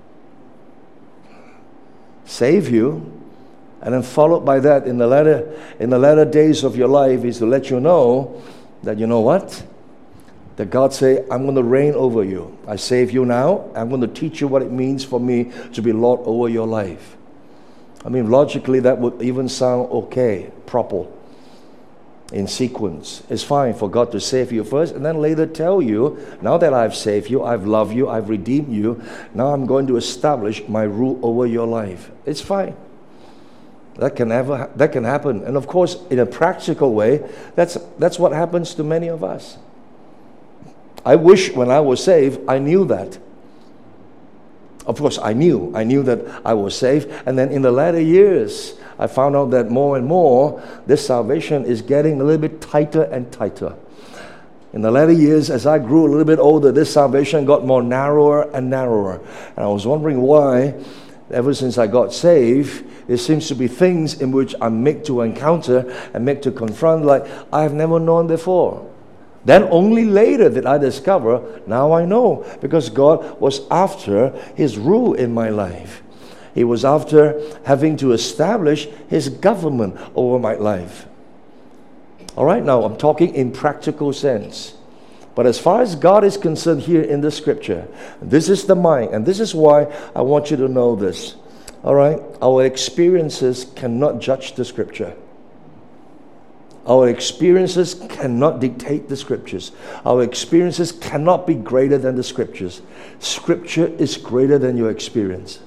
Save you. And then followed by that in the latter, in the latter days of your life is to let you know that, you know what? That God say, I'm going to reign over you. I save you now. I'm going to teach you what it means for me to be Lord over your life. I mean, logically, that would even sound okay, proper, in sequence. It's fine for God to save you first and then later tell you, now that I've saved you, I've loved you, I've redeemed you, now I'm going to establish my rule over your life. It's fine. That can ever, that can happen. And of course, in a practical way, that's, that's what happens to many of us. I wish when I was saved, I knew that. Of course, I knew. I knew that I was saved. And then in the latter years, I found out that more and more, this salvation is getting a little bit tighter and tighter. In the latter years, as I grew a little bit older, this salvation got more narrower and narrower. And I was wondering why, ever since I got saved, there seems to be things in which I'm made to encounter and made to confront like I've never known before. Then only later did I discover, now I know, because God was after His rule in my life. He was after having to establish His government over my life. All right, now I'm talking in practical sense. But as far as God is concerned here in the scripture, this is the mind, and this is why I want you to know this. All right, our experiences cannot judge the scripture. Our experiences cannot dictate the scriptures. Our experiences cannot be greater than the scriptures. Scripture is greater than your experience.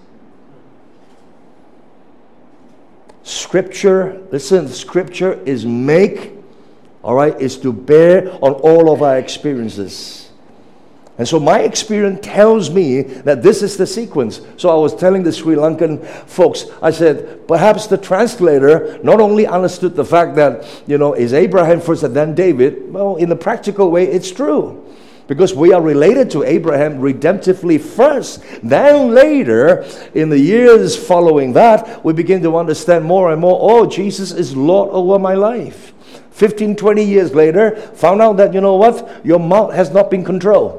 Scripture, listen, scripture is make, all right, is to bear on all of our experiences. And so my experience tells me that this is the sequence. So I was telling the Sri Lankan folks, I said, perhaps the translator not only understood the fact that, you know, is Abraham first and then David. Well, in a practical way, it's true. Because we are related to Abraham redemptively first. Then later, in the years following that, we begin to understand more and more, oh, Jesus is Lord over my life. fifteen, twenty years later, found out that, you know what, your mouth has not been controlled.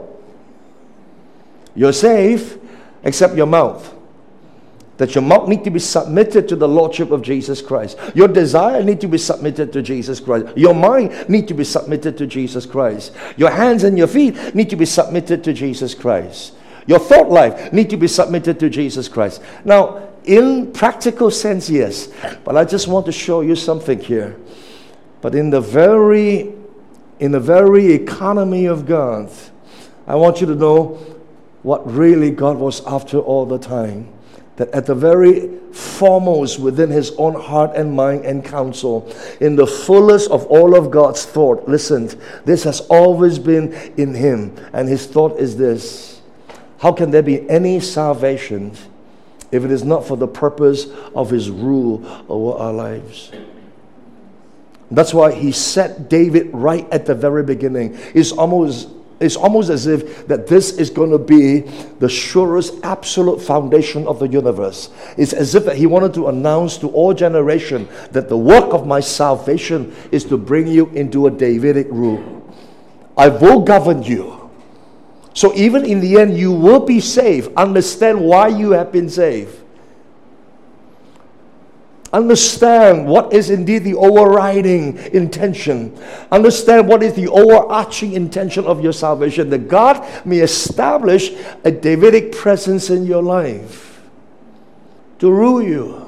You're safe, except your mouth. That your mouth need to be submitted to the Lordship of Jesus Christ. Your desire need to be submitted to Jesus Christ. Your mind need to be submitted to Jesus Christ. Your hands and your feet need to be submitted to Jesus Christ. Your thought life need to be submitted to Jesus Christ. Now, in practical sense, yes. But I just want to show you something here. But in the very, in the very economy of God, I want you to know what really God was after all the time. That at the very foremost within His own heart and mind and counsel, in the fullest of all of God's thought, listen, this has always been in Him. And His thought is this: how can there be any salvation if it is not for the purpose of His rule over our lives? That's why He set David right at the very beginning. It's almost It's almost as if that this is going to be the surest absolute foundation of the universe. It's as if that He wanted to announce to all generation that the work of my salvation is to bring you into a Davidic rule. I will govern you. So even in the end, you will be saved. Understand why you have been saved. Understand what is indeed the overriding intention. Understand what is the overarching intention of your salvation. That God may establish a Davidic presence in your life to rule you,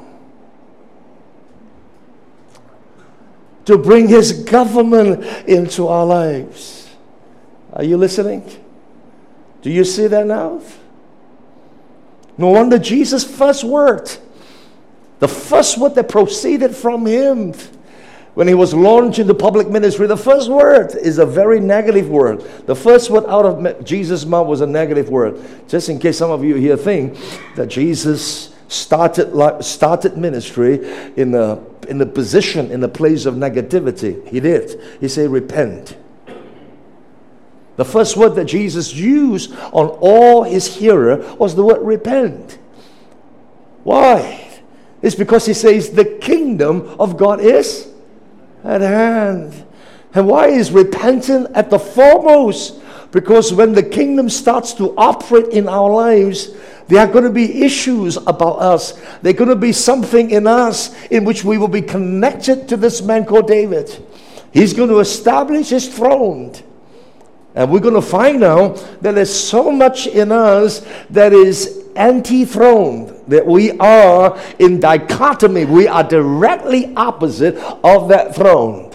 to bring His government into our lives. Are you listening? Do you see that now? No wonder Jesus' first word The first word that proceeded from him when he was launched into public ministry, the first word is a very negative word. The first word out of Jesus' mouth was a negative word. Just in case some of you here think that Jesus started started ministry in a in a position, in a place of negativity. He did. He said, repent. The first word that Jesus used on all his hearer was the word repent. Why? It's because he says the kingdom of God is at hand. And why is repentance at the foremost? Because when the kingdom starts to operate in our lives, there are going to be issues about us. There are going to be something in us in which we will be connected to this man called David. He's going to establish his throne. And we're going to find out that there's so much in us that is anti-throne, that we are in dichotomy. We are directly opposite of that throne.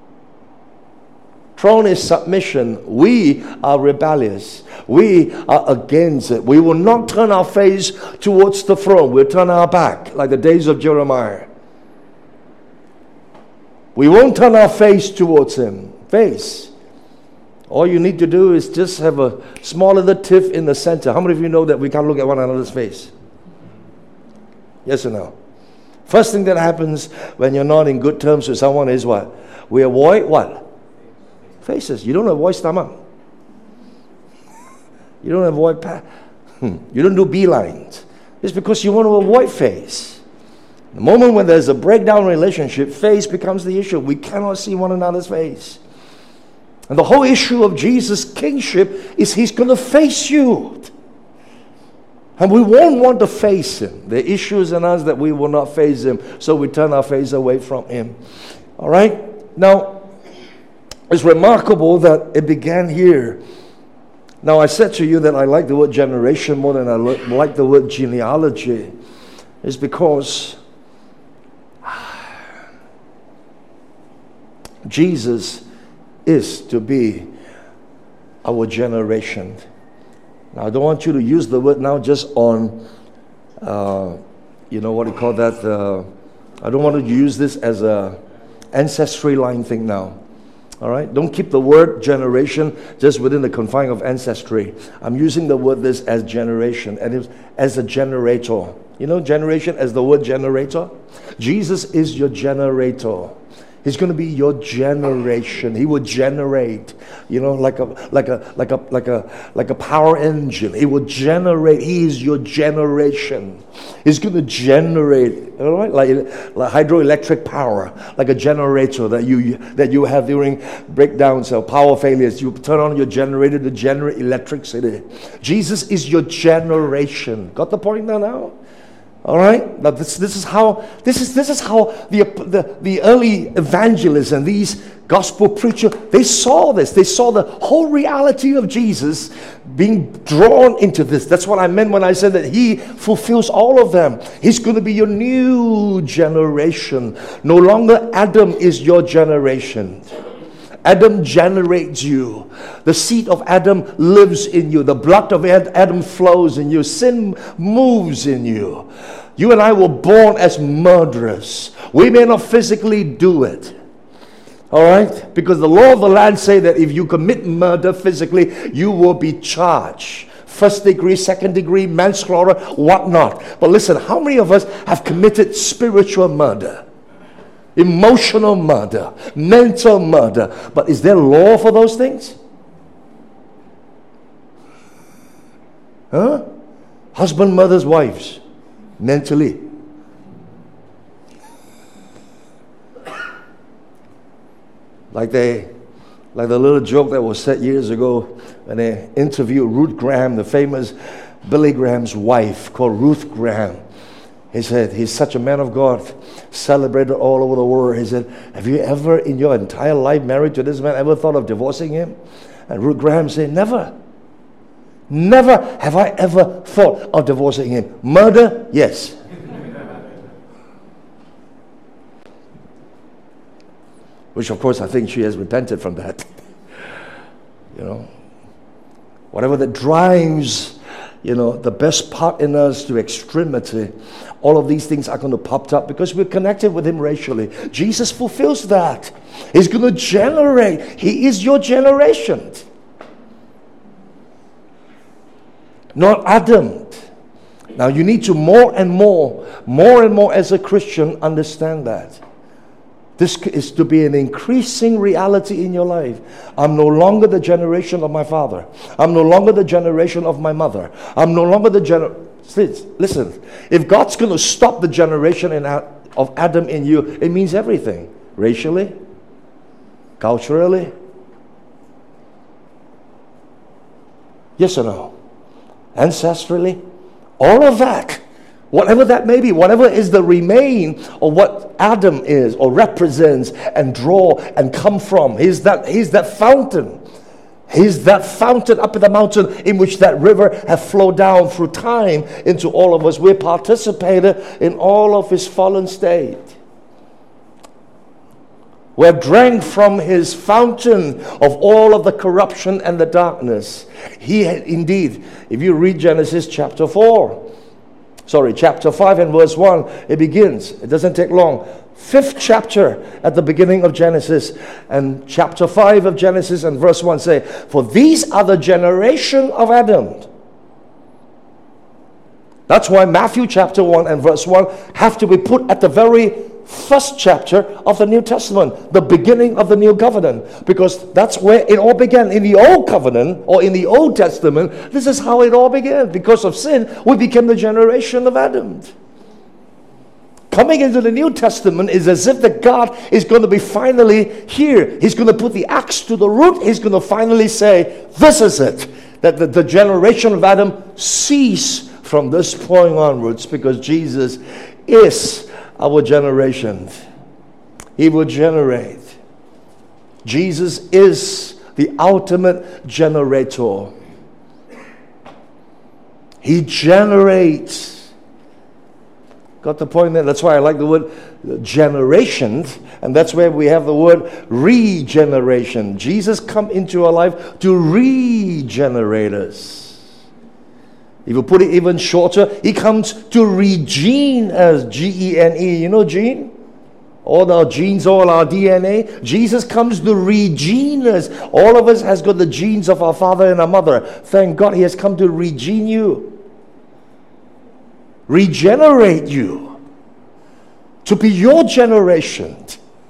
Throne is submission. We are rebellious. We are against it. We will not turn our face towards the throne. We'll turn our back, like the days of Jeremiah. We won't turn our face towards him. Face. All you need to do is just have a small little tiff in the center. How many of you know that we can't look at one another's face? Yes or no? First thing that happens when you're not in good terms with someone is what? We avoid what? Faces. You don't avoid stomach. You don't avoid pa- you don't do beelines. It's because you want to avoid face. The moment when there's a breakdown relationship, face becomes the issue. We cannot see one another's face. And the whole issue of Jesus' kingship is he's going to face you. And we won't want to face him. The issue is in us that we will not face him, so we turn our face away from him. All right? Now, it's remarkable that it began here. Now, I said to you that I like the word generation more than I like the word genealogy. It's because Jesus is to be our generation. Now, I don't want you to use the word now just on, uh, you know what do you call that? Uh, I don't want to use this as a ancestry line thing now. All right? Don't keep the word generation just within the confine of ancestry. I'm using the word this as generation and it's as a generator. You know generation as the word generator? Jesus is your generator. He's going to be your generation. He will generate, you know, like a like a like a like a like a power engine. He will generate. He is your generation. He's going to generate, all right, like, like hydroelectric power, like a generator that you that you have during breakdowns or power failures. You turn on your generator to generate electricity. Jesus is your generation. Got the point now? Now? All right. Now this this is how this is this is how the the the early evangelists and these gospel preachers, they saw this. They saw the whole reality of Jesus being drawn into this. That's what I meant when I said that he fulfills all of them. He's going to be your new generation. No longer Adam is your generation. Adam generates you. The seed of Adam lives in you. The blood of Adam flows in you. Sin moves in you. You and I were born as murderers. We may not physically do it. All right? Because the law of the land say that if you commit murder physically, you will be charged. First degree, second degree, manslaughter, whatnot. But listen, how many of us have committed spiritual murder? Emotional murder, mental murder. But is there law for those things? Huh? Husband murders wives mentally. Like they, like the little joke that was said years ago when they interviewed Ruth Graham, the famous Billy Graham's wife, called Ruth Graham. He said, he's such a man of God, celebrated all over the world. He said, have you ever in your entire life married to this man ever thought of divorcing him? And Ruth Graham said, never. Never have I ever thought of divorcing him. Murder? Yes. Which of course I think she has repented from that. You know, whatever that drives you know, the best part in us to extremity. All of these things are going to pop up because we're connected with him racially. Jesus fulfills that. He's going to generate. He is your generation. Not Adam. Now you need to more and more, more and more as a Christian understand that. This is to be an increasing reality in your life. I'm no longer the generation of my father. I'm no longer the generation of my mother. I'm no longer the generation. Listen, if God's going to stop the generation in, of Adam in you, it means everything. Racially, culturally. Yes or no? Ancestrally. All of that. Whatever that may be, whatever is the remain of what Adam is or represents and draw and come from. He's that, he's that fountain. He's that fountain up in the mountain in which that river have flowed down through time into all of us. We're participated in all of his fallen state. We're drank from his fountain of all of the corruption and the darkness. He had, indeed, if you read Genesis chapter four, Sorry, chapter five and verse one, it begins. It doesn't take long. Fifth chapter at the beginning of Genesis. And chapter five of Genesis and verse one say, for these are the generation of Adam. That's why Matthew chapter one and verse one have to be put at the very first chapter of the New Testament, the beginning of the New Covenant, because that's where it all began. In the Old Covenant or in the Old Testament, this is how it all began. Because of sin, we became the generation of Adam. Coming into the New Testament is as if that God is going to be finally here. He's going to put the axe to the root. He's going to finally say, this is it. That the, the generation of Adam cease from this point onwards, because Jesus is our generation. He will generate. Jesus is the ultimate generator. He generates. Got the point there? That's why I like the word generation, and that's where we have the word regeneration. Jesus come into our life to regenerate us. If you put it even shorter, he comes to regene us, G E N E. You know gene? All our genes, all our D N A. Jesus comes to regene us. All of us has got the genes of our father and our mother. Thank God he has come to regene you. Regenerate you. To be your generation.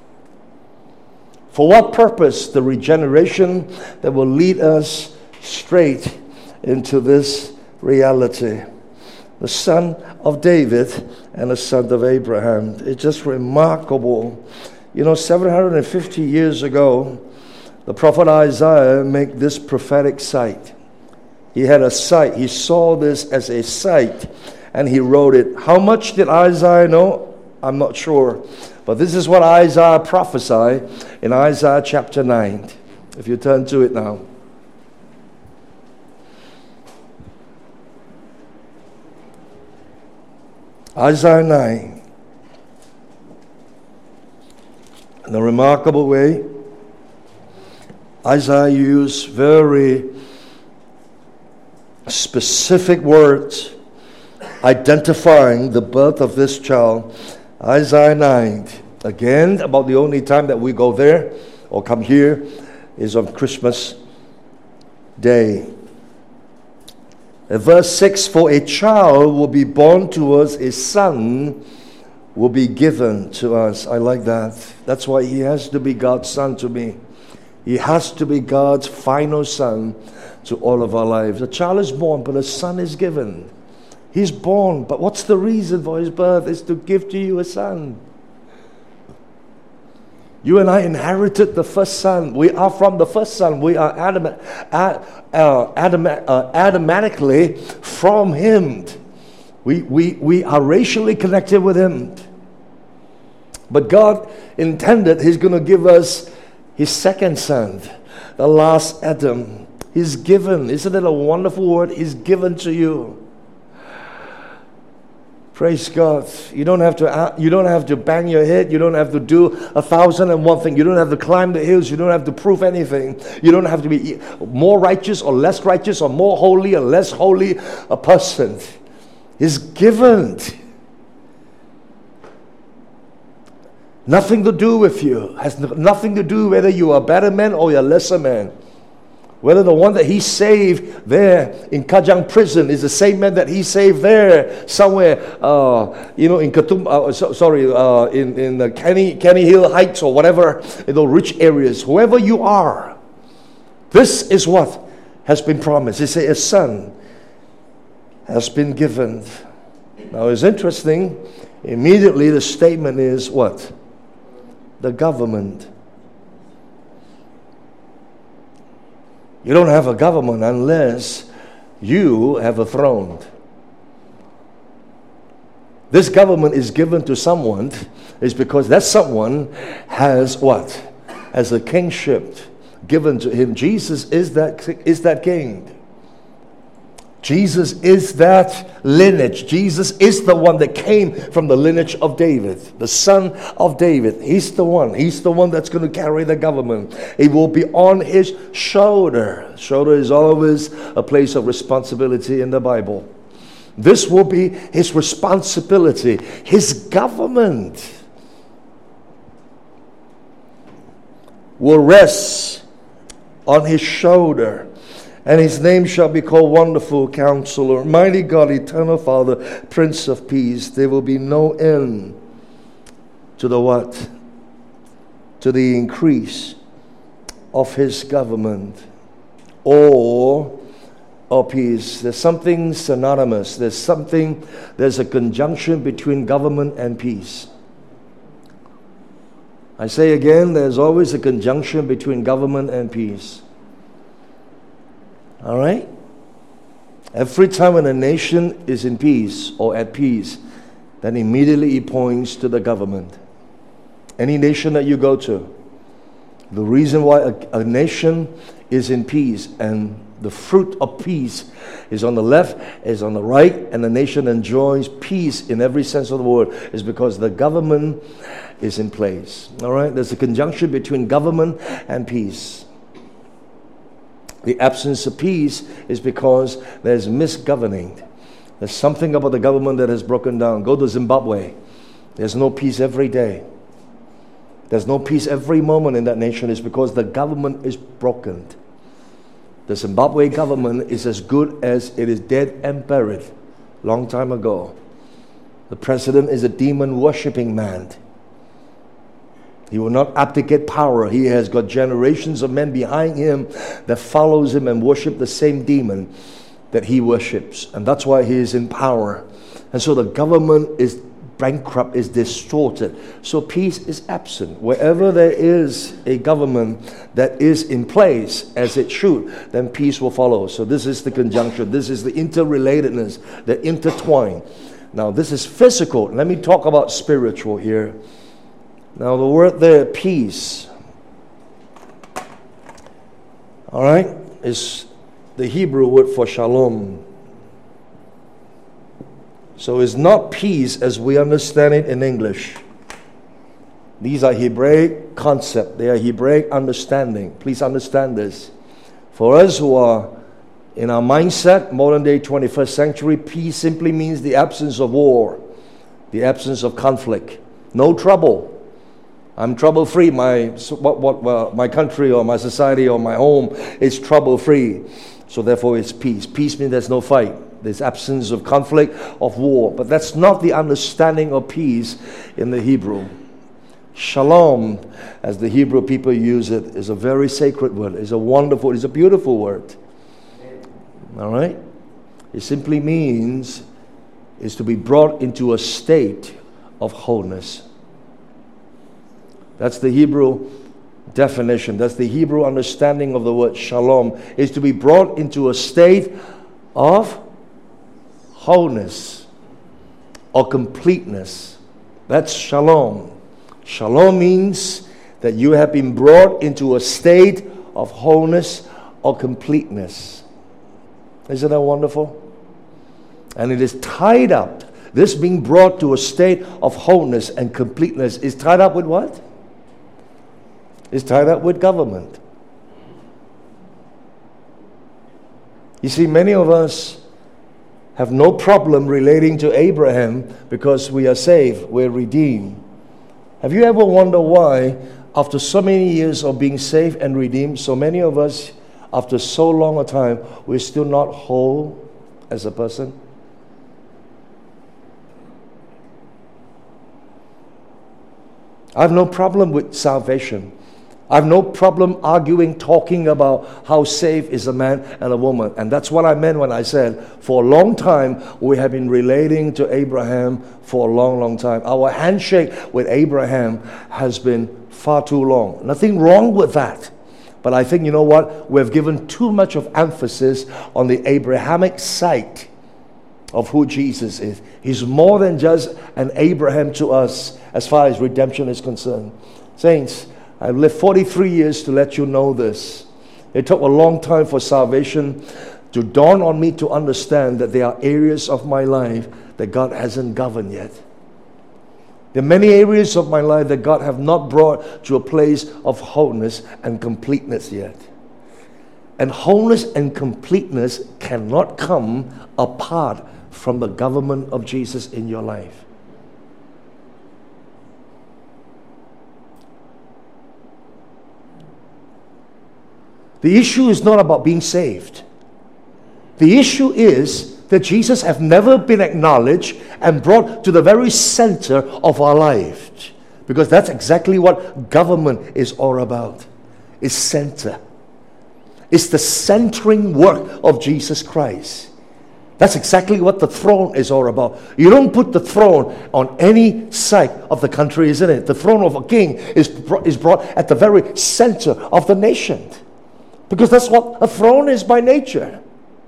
For what purpose? The regeneration that will lead us straight into this reality. The son of David and the son of Abraham. It's just remarkable. You know, seven hundred fifty years ago, the prophet Isaiah made this prophetic sight. He had a sight. He saw this as a sight, and he wrote it. How much did Isaiah know? I'm not sure. But this is what Isaiah prophesied in Isaiah chapter nine. If you turn to it now. Isaiah nine. In a remarkable way, Isaiah used very specific words identifying the birth of this child. Isaiah nine. Again, about the only time that we go there or come here is on Christmas Day. In verse six, for a child will be born to us, a son will be given to us. I like that. That's why he has to be God's son to me. He has to be God's final son to all of our lives. A child is born, but a son is given. He's born, but what's the reason for his birth? Is to give to you a son. You and I inherited the first son. We are from the first son. We are Adam, uh, uh, Adam, uh, Adamatically from him. We, we, we are racially connected with him. But God intended he's going to give us his second son, the last Adam. He's given. Isn't it a wonderful word? He's given to you. Praise God. You don't have to you don't have to bang your head. You don't have to do a thousand and one thing. You don't have to climb the hills. You don't have to prove anything. You don't have to be more righteous or less righteous or more holy or less holy a person. It's given. Nothing to do with you. Has nothing to do whether you are a better man or you're a lesser man. Whether the one that he saved there in Kajang prison is the same man that he saved there somewhere, uh, you know, in Khartoum, uh, so, sorry, uh, in in the Kenny Kenny Hill Heights or whatever, in the rich areas. Whoever you are, this is what has been promised. He said, a son has been given. Now it's interesting. Immediately the statement is what? The government. You don't have a government unless you have a throne. This government is given to someone is because that someone has what? Has a kingship given to him. Jesus is that, is that king. Jesus is that lineage. Jesus is the one that came from the lineage of David, the son of David. He's the one. He's the one that's going to carry the government. It will be on his shoulder. Shoulder is always a place of responsibility in the Bible. This will be his responsibility, his government will rest on his shoulder. And his name shall be called Wonderful Counselor, Mighty God, Eternal Father, Prince of Peace. There will be no end to the what? To the increase of his government or of peace. There's something synonymous. There's something, there's a conjunction between government and peace. I say again, there's always a conjunction between government and peace. All right? Every time when a nation is in peace or at peace, then immediately it points to the government. Any nation that you go to, the reason why a, a nation is in peace and the fruit of peace is on the left, is on the right, and the nation enjoys peace in every sense of the word, is because the government is in place. All right? There's a conjunction between government and peace. The absence of peace is because there's misgoverning. There's something about the government that has broken down. Go to Zimbabwe. There's no peace every day. There's no peace every moment in that nation. It's because the government is broken. The Zimbabwe government is as good as it is dead and buried long time ago. The president is a demon-worshipping man. He will not abdicate power. He has got generations of men behind him that follows him and worship the same demon that he worships. And that's why he is in power. And so the government is bankrupt, is distorted. So peace is absent. Wherever there is a government that is in place as it should, then peace will follow. So this is the conjunction. This is the interrelatedness, the intertwine. Now this is physical. Let me talk about spiritual here. Now the word there, peace, all right, is the Hebrew word for shalom. So it's not peace as we understand it in English. These are Hebraic concepts. They are Hebraic understanding. Please understand this. For us who are in our mindset, modern day twenty-first century, peace simply means the absence of war, the absence of conflict, no trouble. I'm trouble-free. My what what uh, my country or my society or my home is trouble-free. So therefore it's peace. Peace means there's no fight. There's absence of conflict, of war. But that's not the understanding of peace in the Hebrew. Shalom, as the Hebrew people use it, is a very sacred word. It's a wonderful, it's a beautiful word. All right? It simply means is to be brought into a state of wholeness. That's the Hebrew definition. That's the Hebrew understanding of the word shalom, is to be brought into a state of wholeness or completeness. That's shalom. Shalom means that you have been brought into a state of wholeness or completeness. Isn't that wonderful? And it is tied up. This being brought to a state of wholeness and completeness is tied up with what? It's tied up with government. You see, many of us have no problem relating to Abraham because we are saved, we're redeemed. Have you ever wondered why, after so many years of being saved and redeemed, so many of us, after so long a time, we're still not whole as a person? I have no problem with salvation. I have no problem arguing, talking about how saved is a man and a woman. And that's what I meant when I said, for a long time, we have been relating to Abraham for a long, long time. Our handshake with Abraham has been far too long. Nothing wrong with that. But I think, you know what? We've given too much of emphasis on the Abrahamic side of who Jesus is. He's more than just an Abraham to us as far as redemption is concerned. Saints, I've lived forty-three years to let you know this. It took a long time for salvation to dawn on me to understand that there are areas of my life that God hasn't governed yet. There are many areas of my life that God have not brought to a place of wholeness and completeness yet. And wholeness and completeness cannot come apart from the government of Jesus in your life. The issue is not about being saved. The issue is that Jesus has never been acknowledged and brought to the very center of our life. Because that's exactly what government is all about. It's center. It's the centering work of Jesus Christ. That's exactly what the throne is all about. You don't put the throne on any side of the country, isn't it? The throne of a king is, is brought at the very center of the nation. Because that's what a throne is by nature.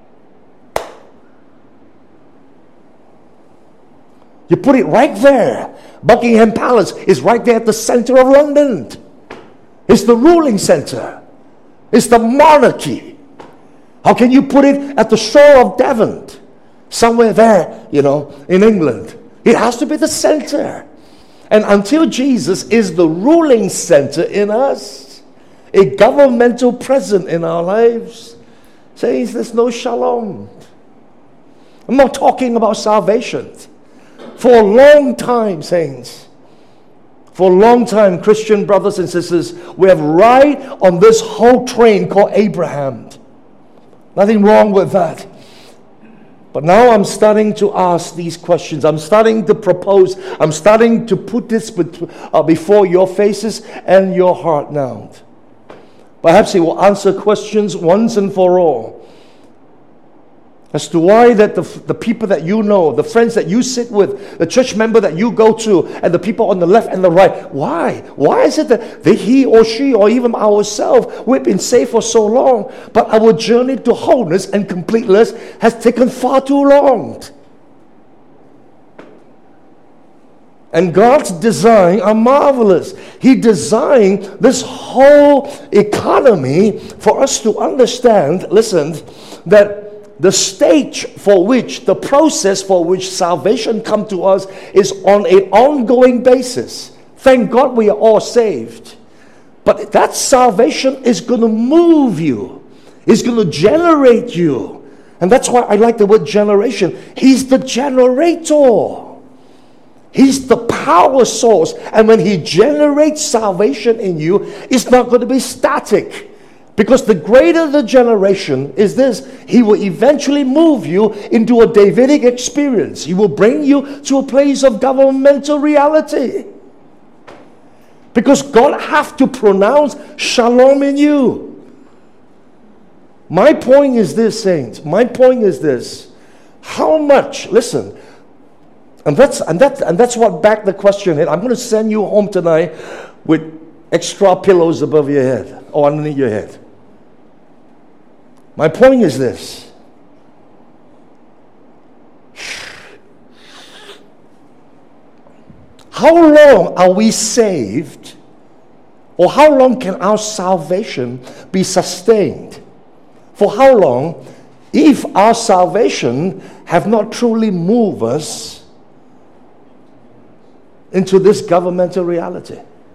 You put it right there. Buckingham Palace is right there at the center of London. It's the ruling center. It's the monarchy. How can you put it at the shore of Devon? Somewhere there, you know, in England. It has to be the center. And until Jesus is the ruling center in us, a governmental presence in our lives, says there's no shalom. I'm not talking about salvation. For a long time, saints, for a long time, Christian brothers and sisters, we have ride on this whole train called Abraham. Nothing wrong with that. But now I'm starting to ask these questions. I'm starting to propose. I'm starting to put this before your faces and your heart now. Perhaps it will answer questions once and for all as to why that the, the people that you know, the friends that you sit with, the church member that you go to, and the people on the left and the right, why? Why is it that they, he or she or even ourselves, we've been saved for so long, but our journey to wholeness and completeness has taken far too long? And God's design are marvelous. He designed this whole economy for us to understand, listen, that the stage for which, the process for which salvation come to us is on an ongoing basis. Thank God we are all saved. But that salvation is going to move you. It's going to generate you. And that's why I like the word generation. He's the generator. He's the power source. And when He generates salvation in you, it's not going to be static. Because the greater the generation is this, He will eventually move you into a Davidic experience. He will bring you to a place of governmental reality. Because God has to pronounce shalom in you. My point is this, saints. My point is this. How much, listen, and that's and that and that's what backed the question. I'm going to send you home tonight with extra pillows above your head or underneath your head. My point is this. How long are we saved, or how long can our salvation be sustained? For how long, if our salvation have not truly moved us into this governmental reality?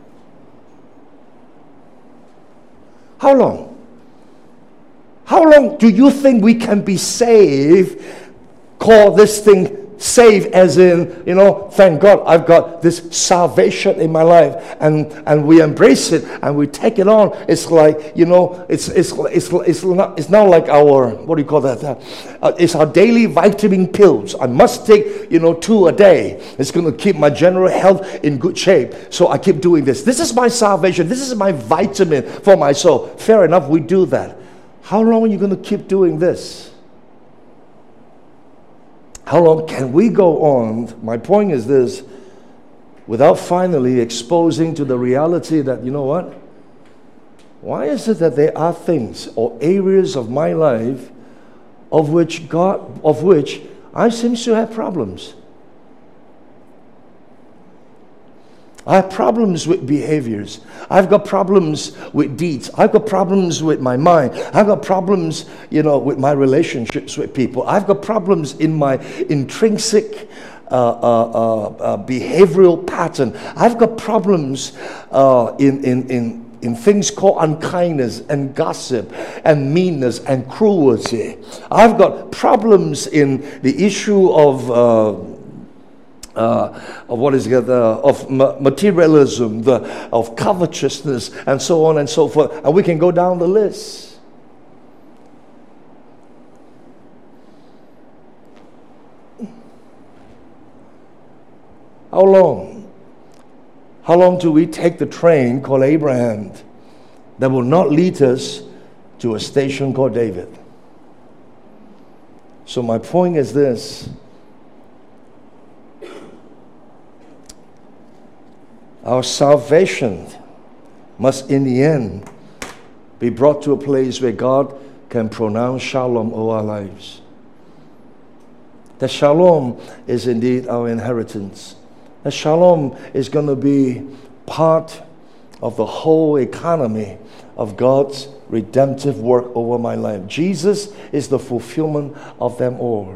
How long? How long do you think we can be saved? Call this thing saved as in, you know, thank God I've got this salvation in my life, and and we embrace it and we take it on. It's like, you know, it's it's it's it's not it's not like our, what do you call that? Uh, it's our daily vitamin pills. I must take, you know, two a day. It's going to keep my general health in good shape. So I keep doing this. This is my salvation. This is my vitamin for my soul. Fair enough, we do that. How long are you going to keep doing this? How long can we go on? My point is this, without finally exposing to the reality that, you know what? Why is it that there are things or areas of my life of which God, of which I seem to have problems? I have problems with behaviors. I've got problems with deeds. I've got problems with my mind. I've got problems, you know, with my relationships with people. I've got problems in my intrinsic uh, uh, uh, uh, behavioral pattern. I've got problems uh, in, in, in, in things called unkindness and gossip and meanness and cruelty. I've got problems in the issue of... Uh, Uh, of what is it, uh, of ma- materialism, the, of covetousness, and so on and so forth. And we can go down the list. How long? How long do we take the train called Abraham that will not lead us to a station called David? So my point is this. Our salvation must in the end be brought to a place where God can pronounce shalom over our lives. That shalom is indeed our inheritance. That shalom is going to be part of the whole economy of God's redemptive work over my life. Jesus is the fulfillment of them all.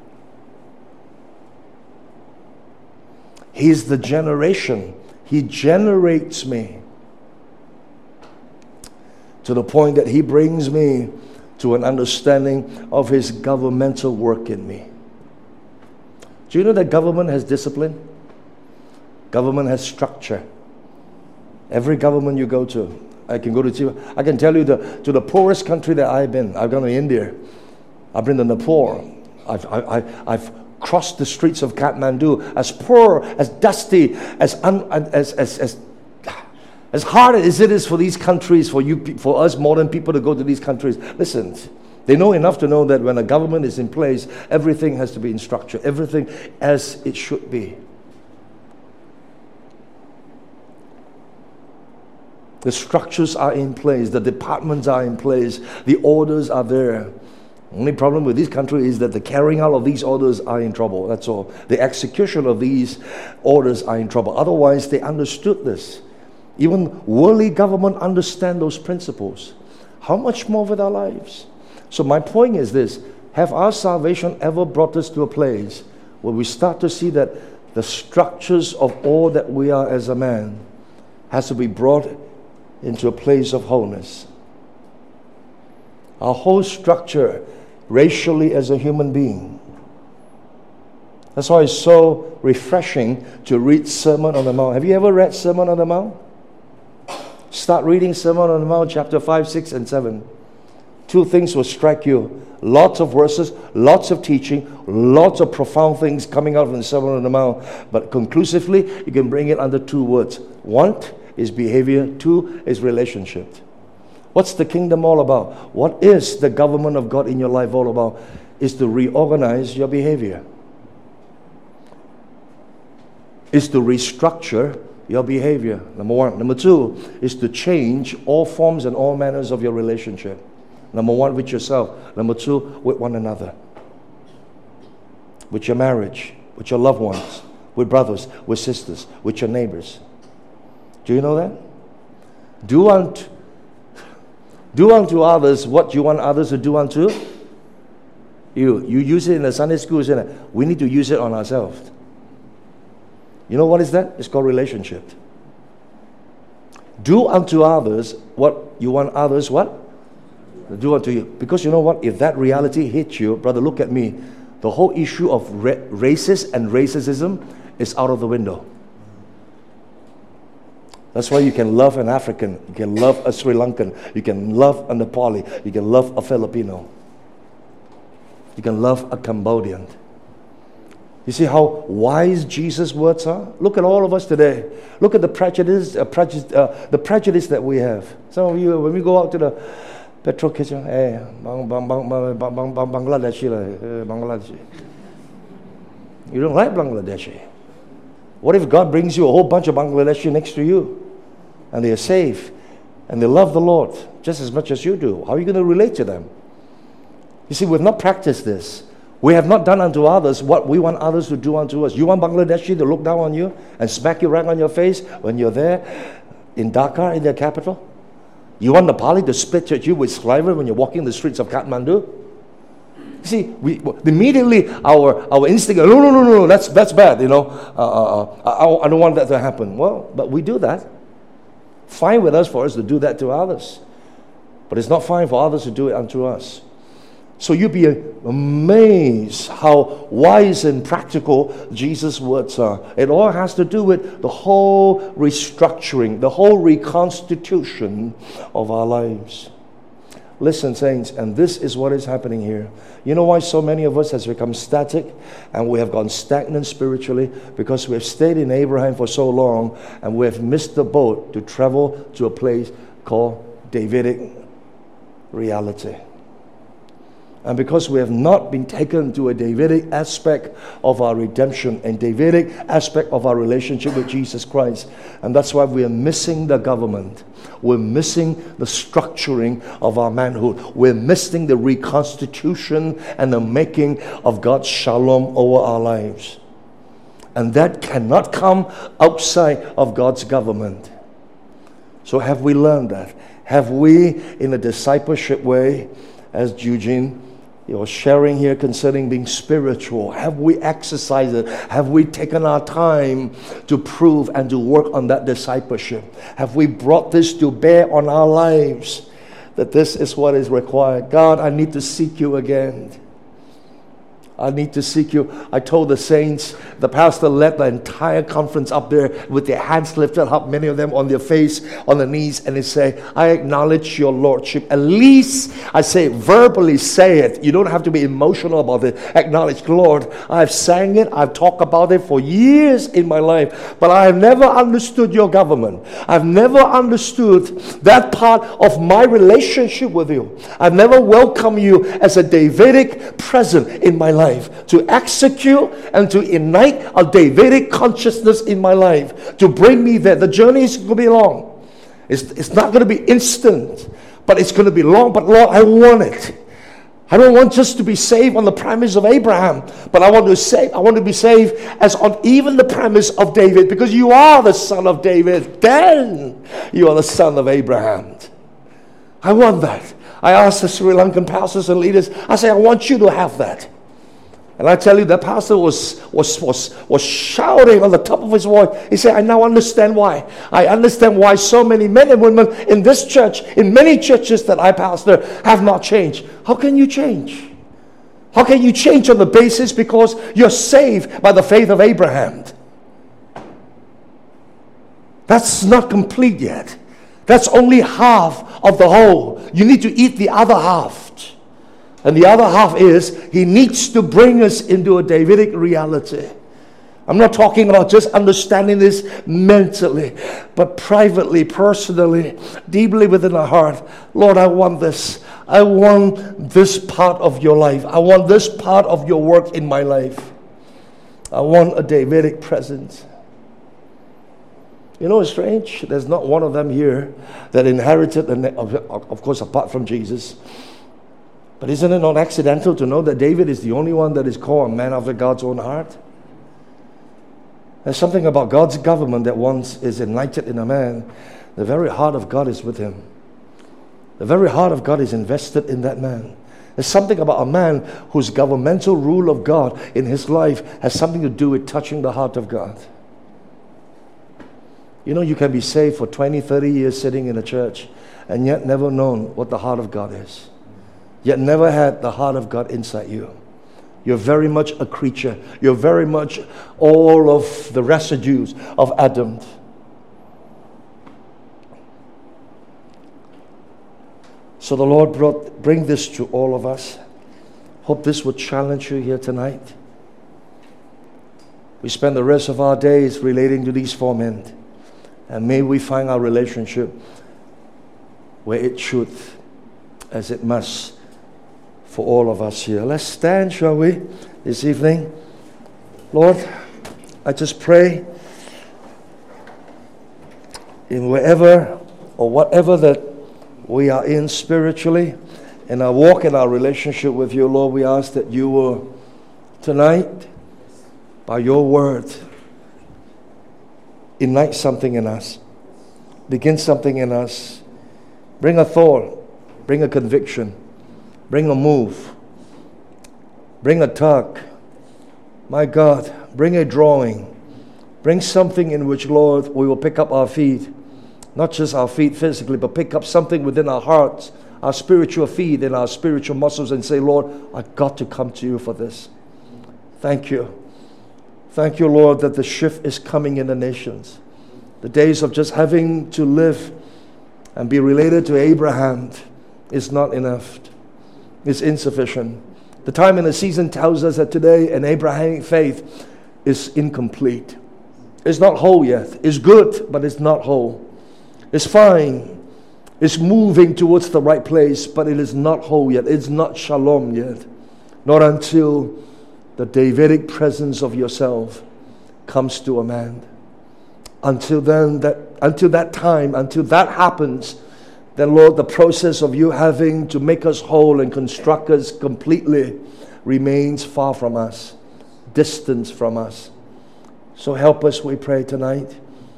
He's the generation. He generates me to the point that He brings me to an understanding of His governmental work in me. Do you know that government has discipline? Government has structure. Every government you go to, I can go to, I can tell you the, to the poorest country that I've been. I've gone to India. I've been to Nepal. I've, I, I, I've crossed the streets of Kathmandu, as poor, as dusty, as un, as, as as as hard as it is for these countries, for you, for us modern people to go to these countries. Listen, they know enough to know that when a government is in place, everything has to be in structure, everything as it should be. The structures are in place, the departments are in place, the orders are there. Only problem with this country is that the carrying out of these orders are in trouble. That's all. The execution of these orders are in trouble. Otherwise, they understood this. Even worldly government understand those principles. How much more with our lives? So my point is this. Have our salvation ever brought us to a place where we start to see that the structures of all that we are as a man has to be brought into a place of wholeness? Our whole structure racially as a human being. That's why it's so refreshing to read Sermon on the Mount. Have you ever read Sermon on the Mount? Start reading Sermon on the Mount, chapter five, six, and seven. Two things will strike you. Lots of verses, lots of teaching, lots of profound things coming out from the Sermon on the Mount. But conclusively, you can bring it under two words. One is behavior. Two is relationship. What's the kingdom all about? What is the government of God in your life all about? Is to reorganize your behavior. Is to restructure your behavior. Number one. Number two is to change all forms and all manners of your relationship. Number one, with yourself. Number two, with one another. With your marriage, with your loved ones, with brothers, with sisters, with your neighbors. Do you know that? Do unto Do unto others what you want others to do unto you. You use it in the Sunday school, isn't it? We need to use it on ourselves. You know what is that? It's called relationship. Do unto others what you want others what? Do unto you. Because you know what? If that reality hits you, brother, look at me. The whole issue of ra- racist and racism is out of the window. That's why you can love an African, you can love a Sri Lankan, you can love a Nepali, you can love a Filipino, you can love a Cambodian. You see how wise Jesus' words are? Look at all of us today. Look at the prejudice, uh, prejudice, uh, the prejudice that we have. Some of you, when we go out to the petrol kitchen, hey, bang, bang, bang, bang, bang, bang, bang, Bangladeshi, uh, Bangladeshi. You don't like Bangladeshi. What if God brings you a whole bunch of Bangladeshi next to you, and they are safe, and they love the Lord just as much as you do? How are you going to relate to them? You see, we've not practiced this. We have not done unto others what we want others to do unto us. You want Bangladeshi to look down on you and smack you right on your face when you're there in Dhaka, in their capital? You want Nepali to spit at you with saliva when you're walking the streets of Kathmandu? You see, we immediately our our instinct, no, no, no, no, that's that's bad. You know, uh, uh, uh, I, I don't want that to happen. Well, but we do that. Fine with us for us to do that to others, but it's not fine for others to do it unto us. So you'd be amazed how wise and practical Jesus' words are. It all has to do with the whole restructuring, the whole reconstitution of our lives. Listen, saints, and this is what is happening here. You know why so many of us has become static and we have gone stagnant spiritually? Because we have stayed in Abraham for so long and we have missed the boat to travel to a place called Davidic reality. And because we have not been taken to a Davidic aspect of our redemption and Davidic aspect of our relationship with Jesus Christ. And that's why we are missing the government. We're missing the structuring of our manhood. We're missing the reconstitution and the making of God's shalom over our lives. And that cannot come outside of God's government. So have we learned that? Have we, in a discipleship way, as Eugene you're sharing here concerning being spiritual, have we exercised it? Have we taken our time to prove and to work on that discipleship? Have we brought this to bear on our lives? That this is what is required. God, I need to seek you again. I need to seek you. I told the saints, the pastor led the entire conference up there with their hands lifted up, many of them on their face, on their knees, and they say, I acknowledge your lordship. At least, I say, verbally say it. You don't have to be emotional about it. Acknowledge, Lord, I've sang it, I've talked about it for years in my life, but I have never understood your government. I've never understood that part of my relationship with you. I've never welcomed you as a Davidic presence in my life. To execute and to ignite a Davidic consciousness in my life, to bring me there. The journey is going to be long. It's, it's not going to be instant, but it's going to be long. But Lord, I want it. I don't want just to be saved on the premise of Abraham, but I want to save. I want to be saved as on even the premise of David, because you are the son of David. Then you are the son of Abraham. I want that. I asked the Sri Lankan pastors and leaders. I say, I want you to have that. And I tell you, the pastor was, was, was, was shouting on the top of his voice. He said, I now understand why. I understand why so many men and women in this church, in many churches that I pastor, have not changed. How can you change? How can you change on the basis because you're saved by the faith of Abraham? That's not complete yet. That's only half of the whole. You need to eat the other half. And the other half is, he needs to bring us into a Davidic reality. I'm not talking about just understanding this mentally, but privately, personally, deeply within our heart. Lord, I want this. I want this part of your life. I want this part of your work in my life. I want a Davidic presence. You know, it's strange. There's not one of them here that inherited, the, of course, apart from Jesus. But isn't it not accidental to know that David is the only one that is called a man after God's own heart? There's something about God's government that once is enlightened in a man, the very heart of God is with him. The very heart of God is invested in that man. There's something about a man whose governmental rule of God in his life has something to do with touching the heart of God. You know, you can be saved for twenty, thirty years sitting in a church and yet never known what the heart of God is. Yet never had the heart of God inside you. You're very much a creature. You're very much all of the residues of Adam. So the Lord brought bring this to all of us. Hope this would challenge you here tonight. We spend the rest of our days relating to these four men. And may we find our relationship where it should, as it must, for all of us here. Let's stand, shall we, this evening. Lord, I just pray in wherever or whatever that we are in spiritually, in our walk in our relationship with you, Lord, we ask that you will tonight, by your word, ignite something in us, begin something in us, bring a thought, bring a conviction, bring a move, bring a tug, my God, bring a drawing, bring something in which, Lord, we will pick up our feet, not just our feet physically, but pick up something within our hearts, our spiritual feet and our spiritual muscles, and say, Lord, I've got to come to you for this. Thank you. Thank you, Lord, that the shift is coming in the nations. The days of just having to live and be related to Abraham is not enough. It's insufficient. The time and the season tells us that today an Abrahamic faith is incomplete. It's not whole yet. It's good, but it's not whole. It's fine. It's moving towards the right place, but it is not whole yet. It's not shalom yet. Not until the Davidic presence of yourself comes to a man. Until then, that until that time, until that happens, then Lord, the process of you having to make us whole and construct us completely remains far from us, distant from us. So help us, we pray tonight.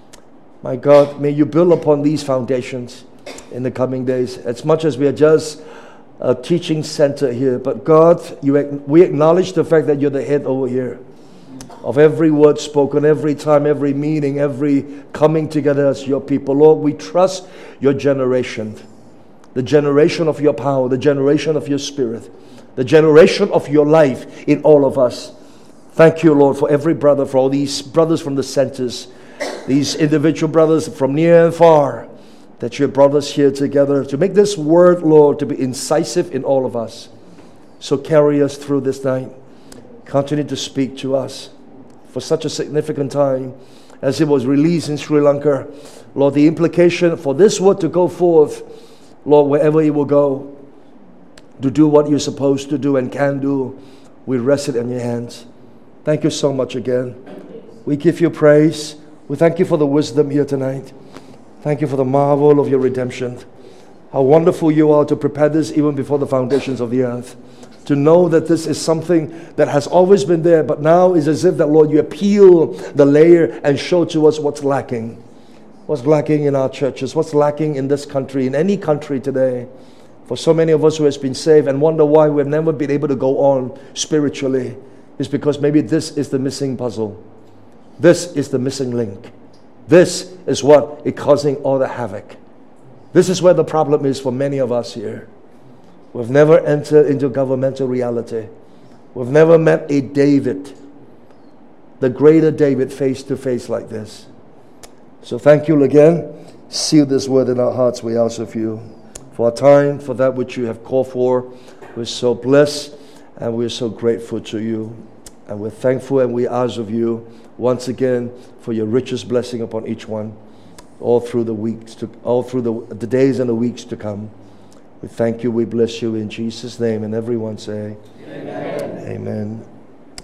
My God, may you build upon these foundations in the coming days. As much as we are just a teaching center here, but God, you, we acknowledge the fact that you're the head over here of every word spoken, every time, every meeting, every coming together as your people. Lord, we trust your generation, the generation of your power, the generation of your spirit, the generation of your life in all of us. Thank you, Lord, for every brother, for all these brothers from the centers, these individual brothers from near and far, that you brought us here together to make this word, Lord, to be incisive in all of us. So carry us through this night. Continue to speak to us for such a significant time as it was released in Sri Lanka. Lord, the implication for this word to go forth, Lord, wherever it will go, to do what you're supposed to do and can do, we rest it in your hands. Thank you so much again. We give you praise. We thank you for the wisdom here tonight. Thank you for the marvel of your redemption. How wonderful you are to prepare this even before the foundations of the earth. To know that this is something that has always been there, but now is as if that, Lord, you peel the layer and show to us what's lacking. What's lacking in our churches, what's lacking in this country, in any country today. For so many of us who has been saved and wonder why we've never been able to go on spiritually, is because maybe this is the missing puzzle. This is the missing link. This is what is causing all the havoc. This is where the problem is for many of us here. We've never entered into governmental reality. We've never met a David, the greater David, face to face like this. So thank you again. Seal this word in our hearts, we ask of you. For our time, for that which you have called for, we're so blessed and we're so grateful to you. And we're thankful and we ask of you once again for your richest blessing upon each one, all through the weeks, to, all through the, the days and the weeks to come. We thank you, we bless you in Jesus' name, and everyone say, Amen. Amen.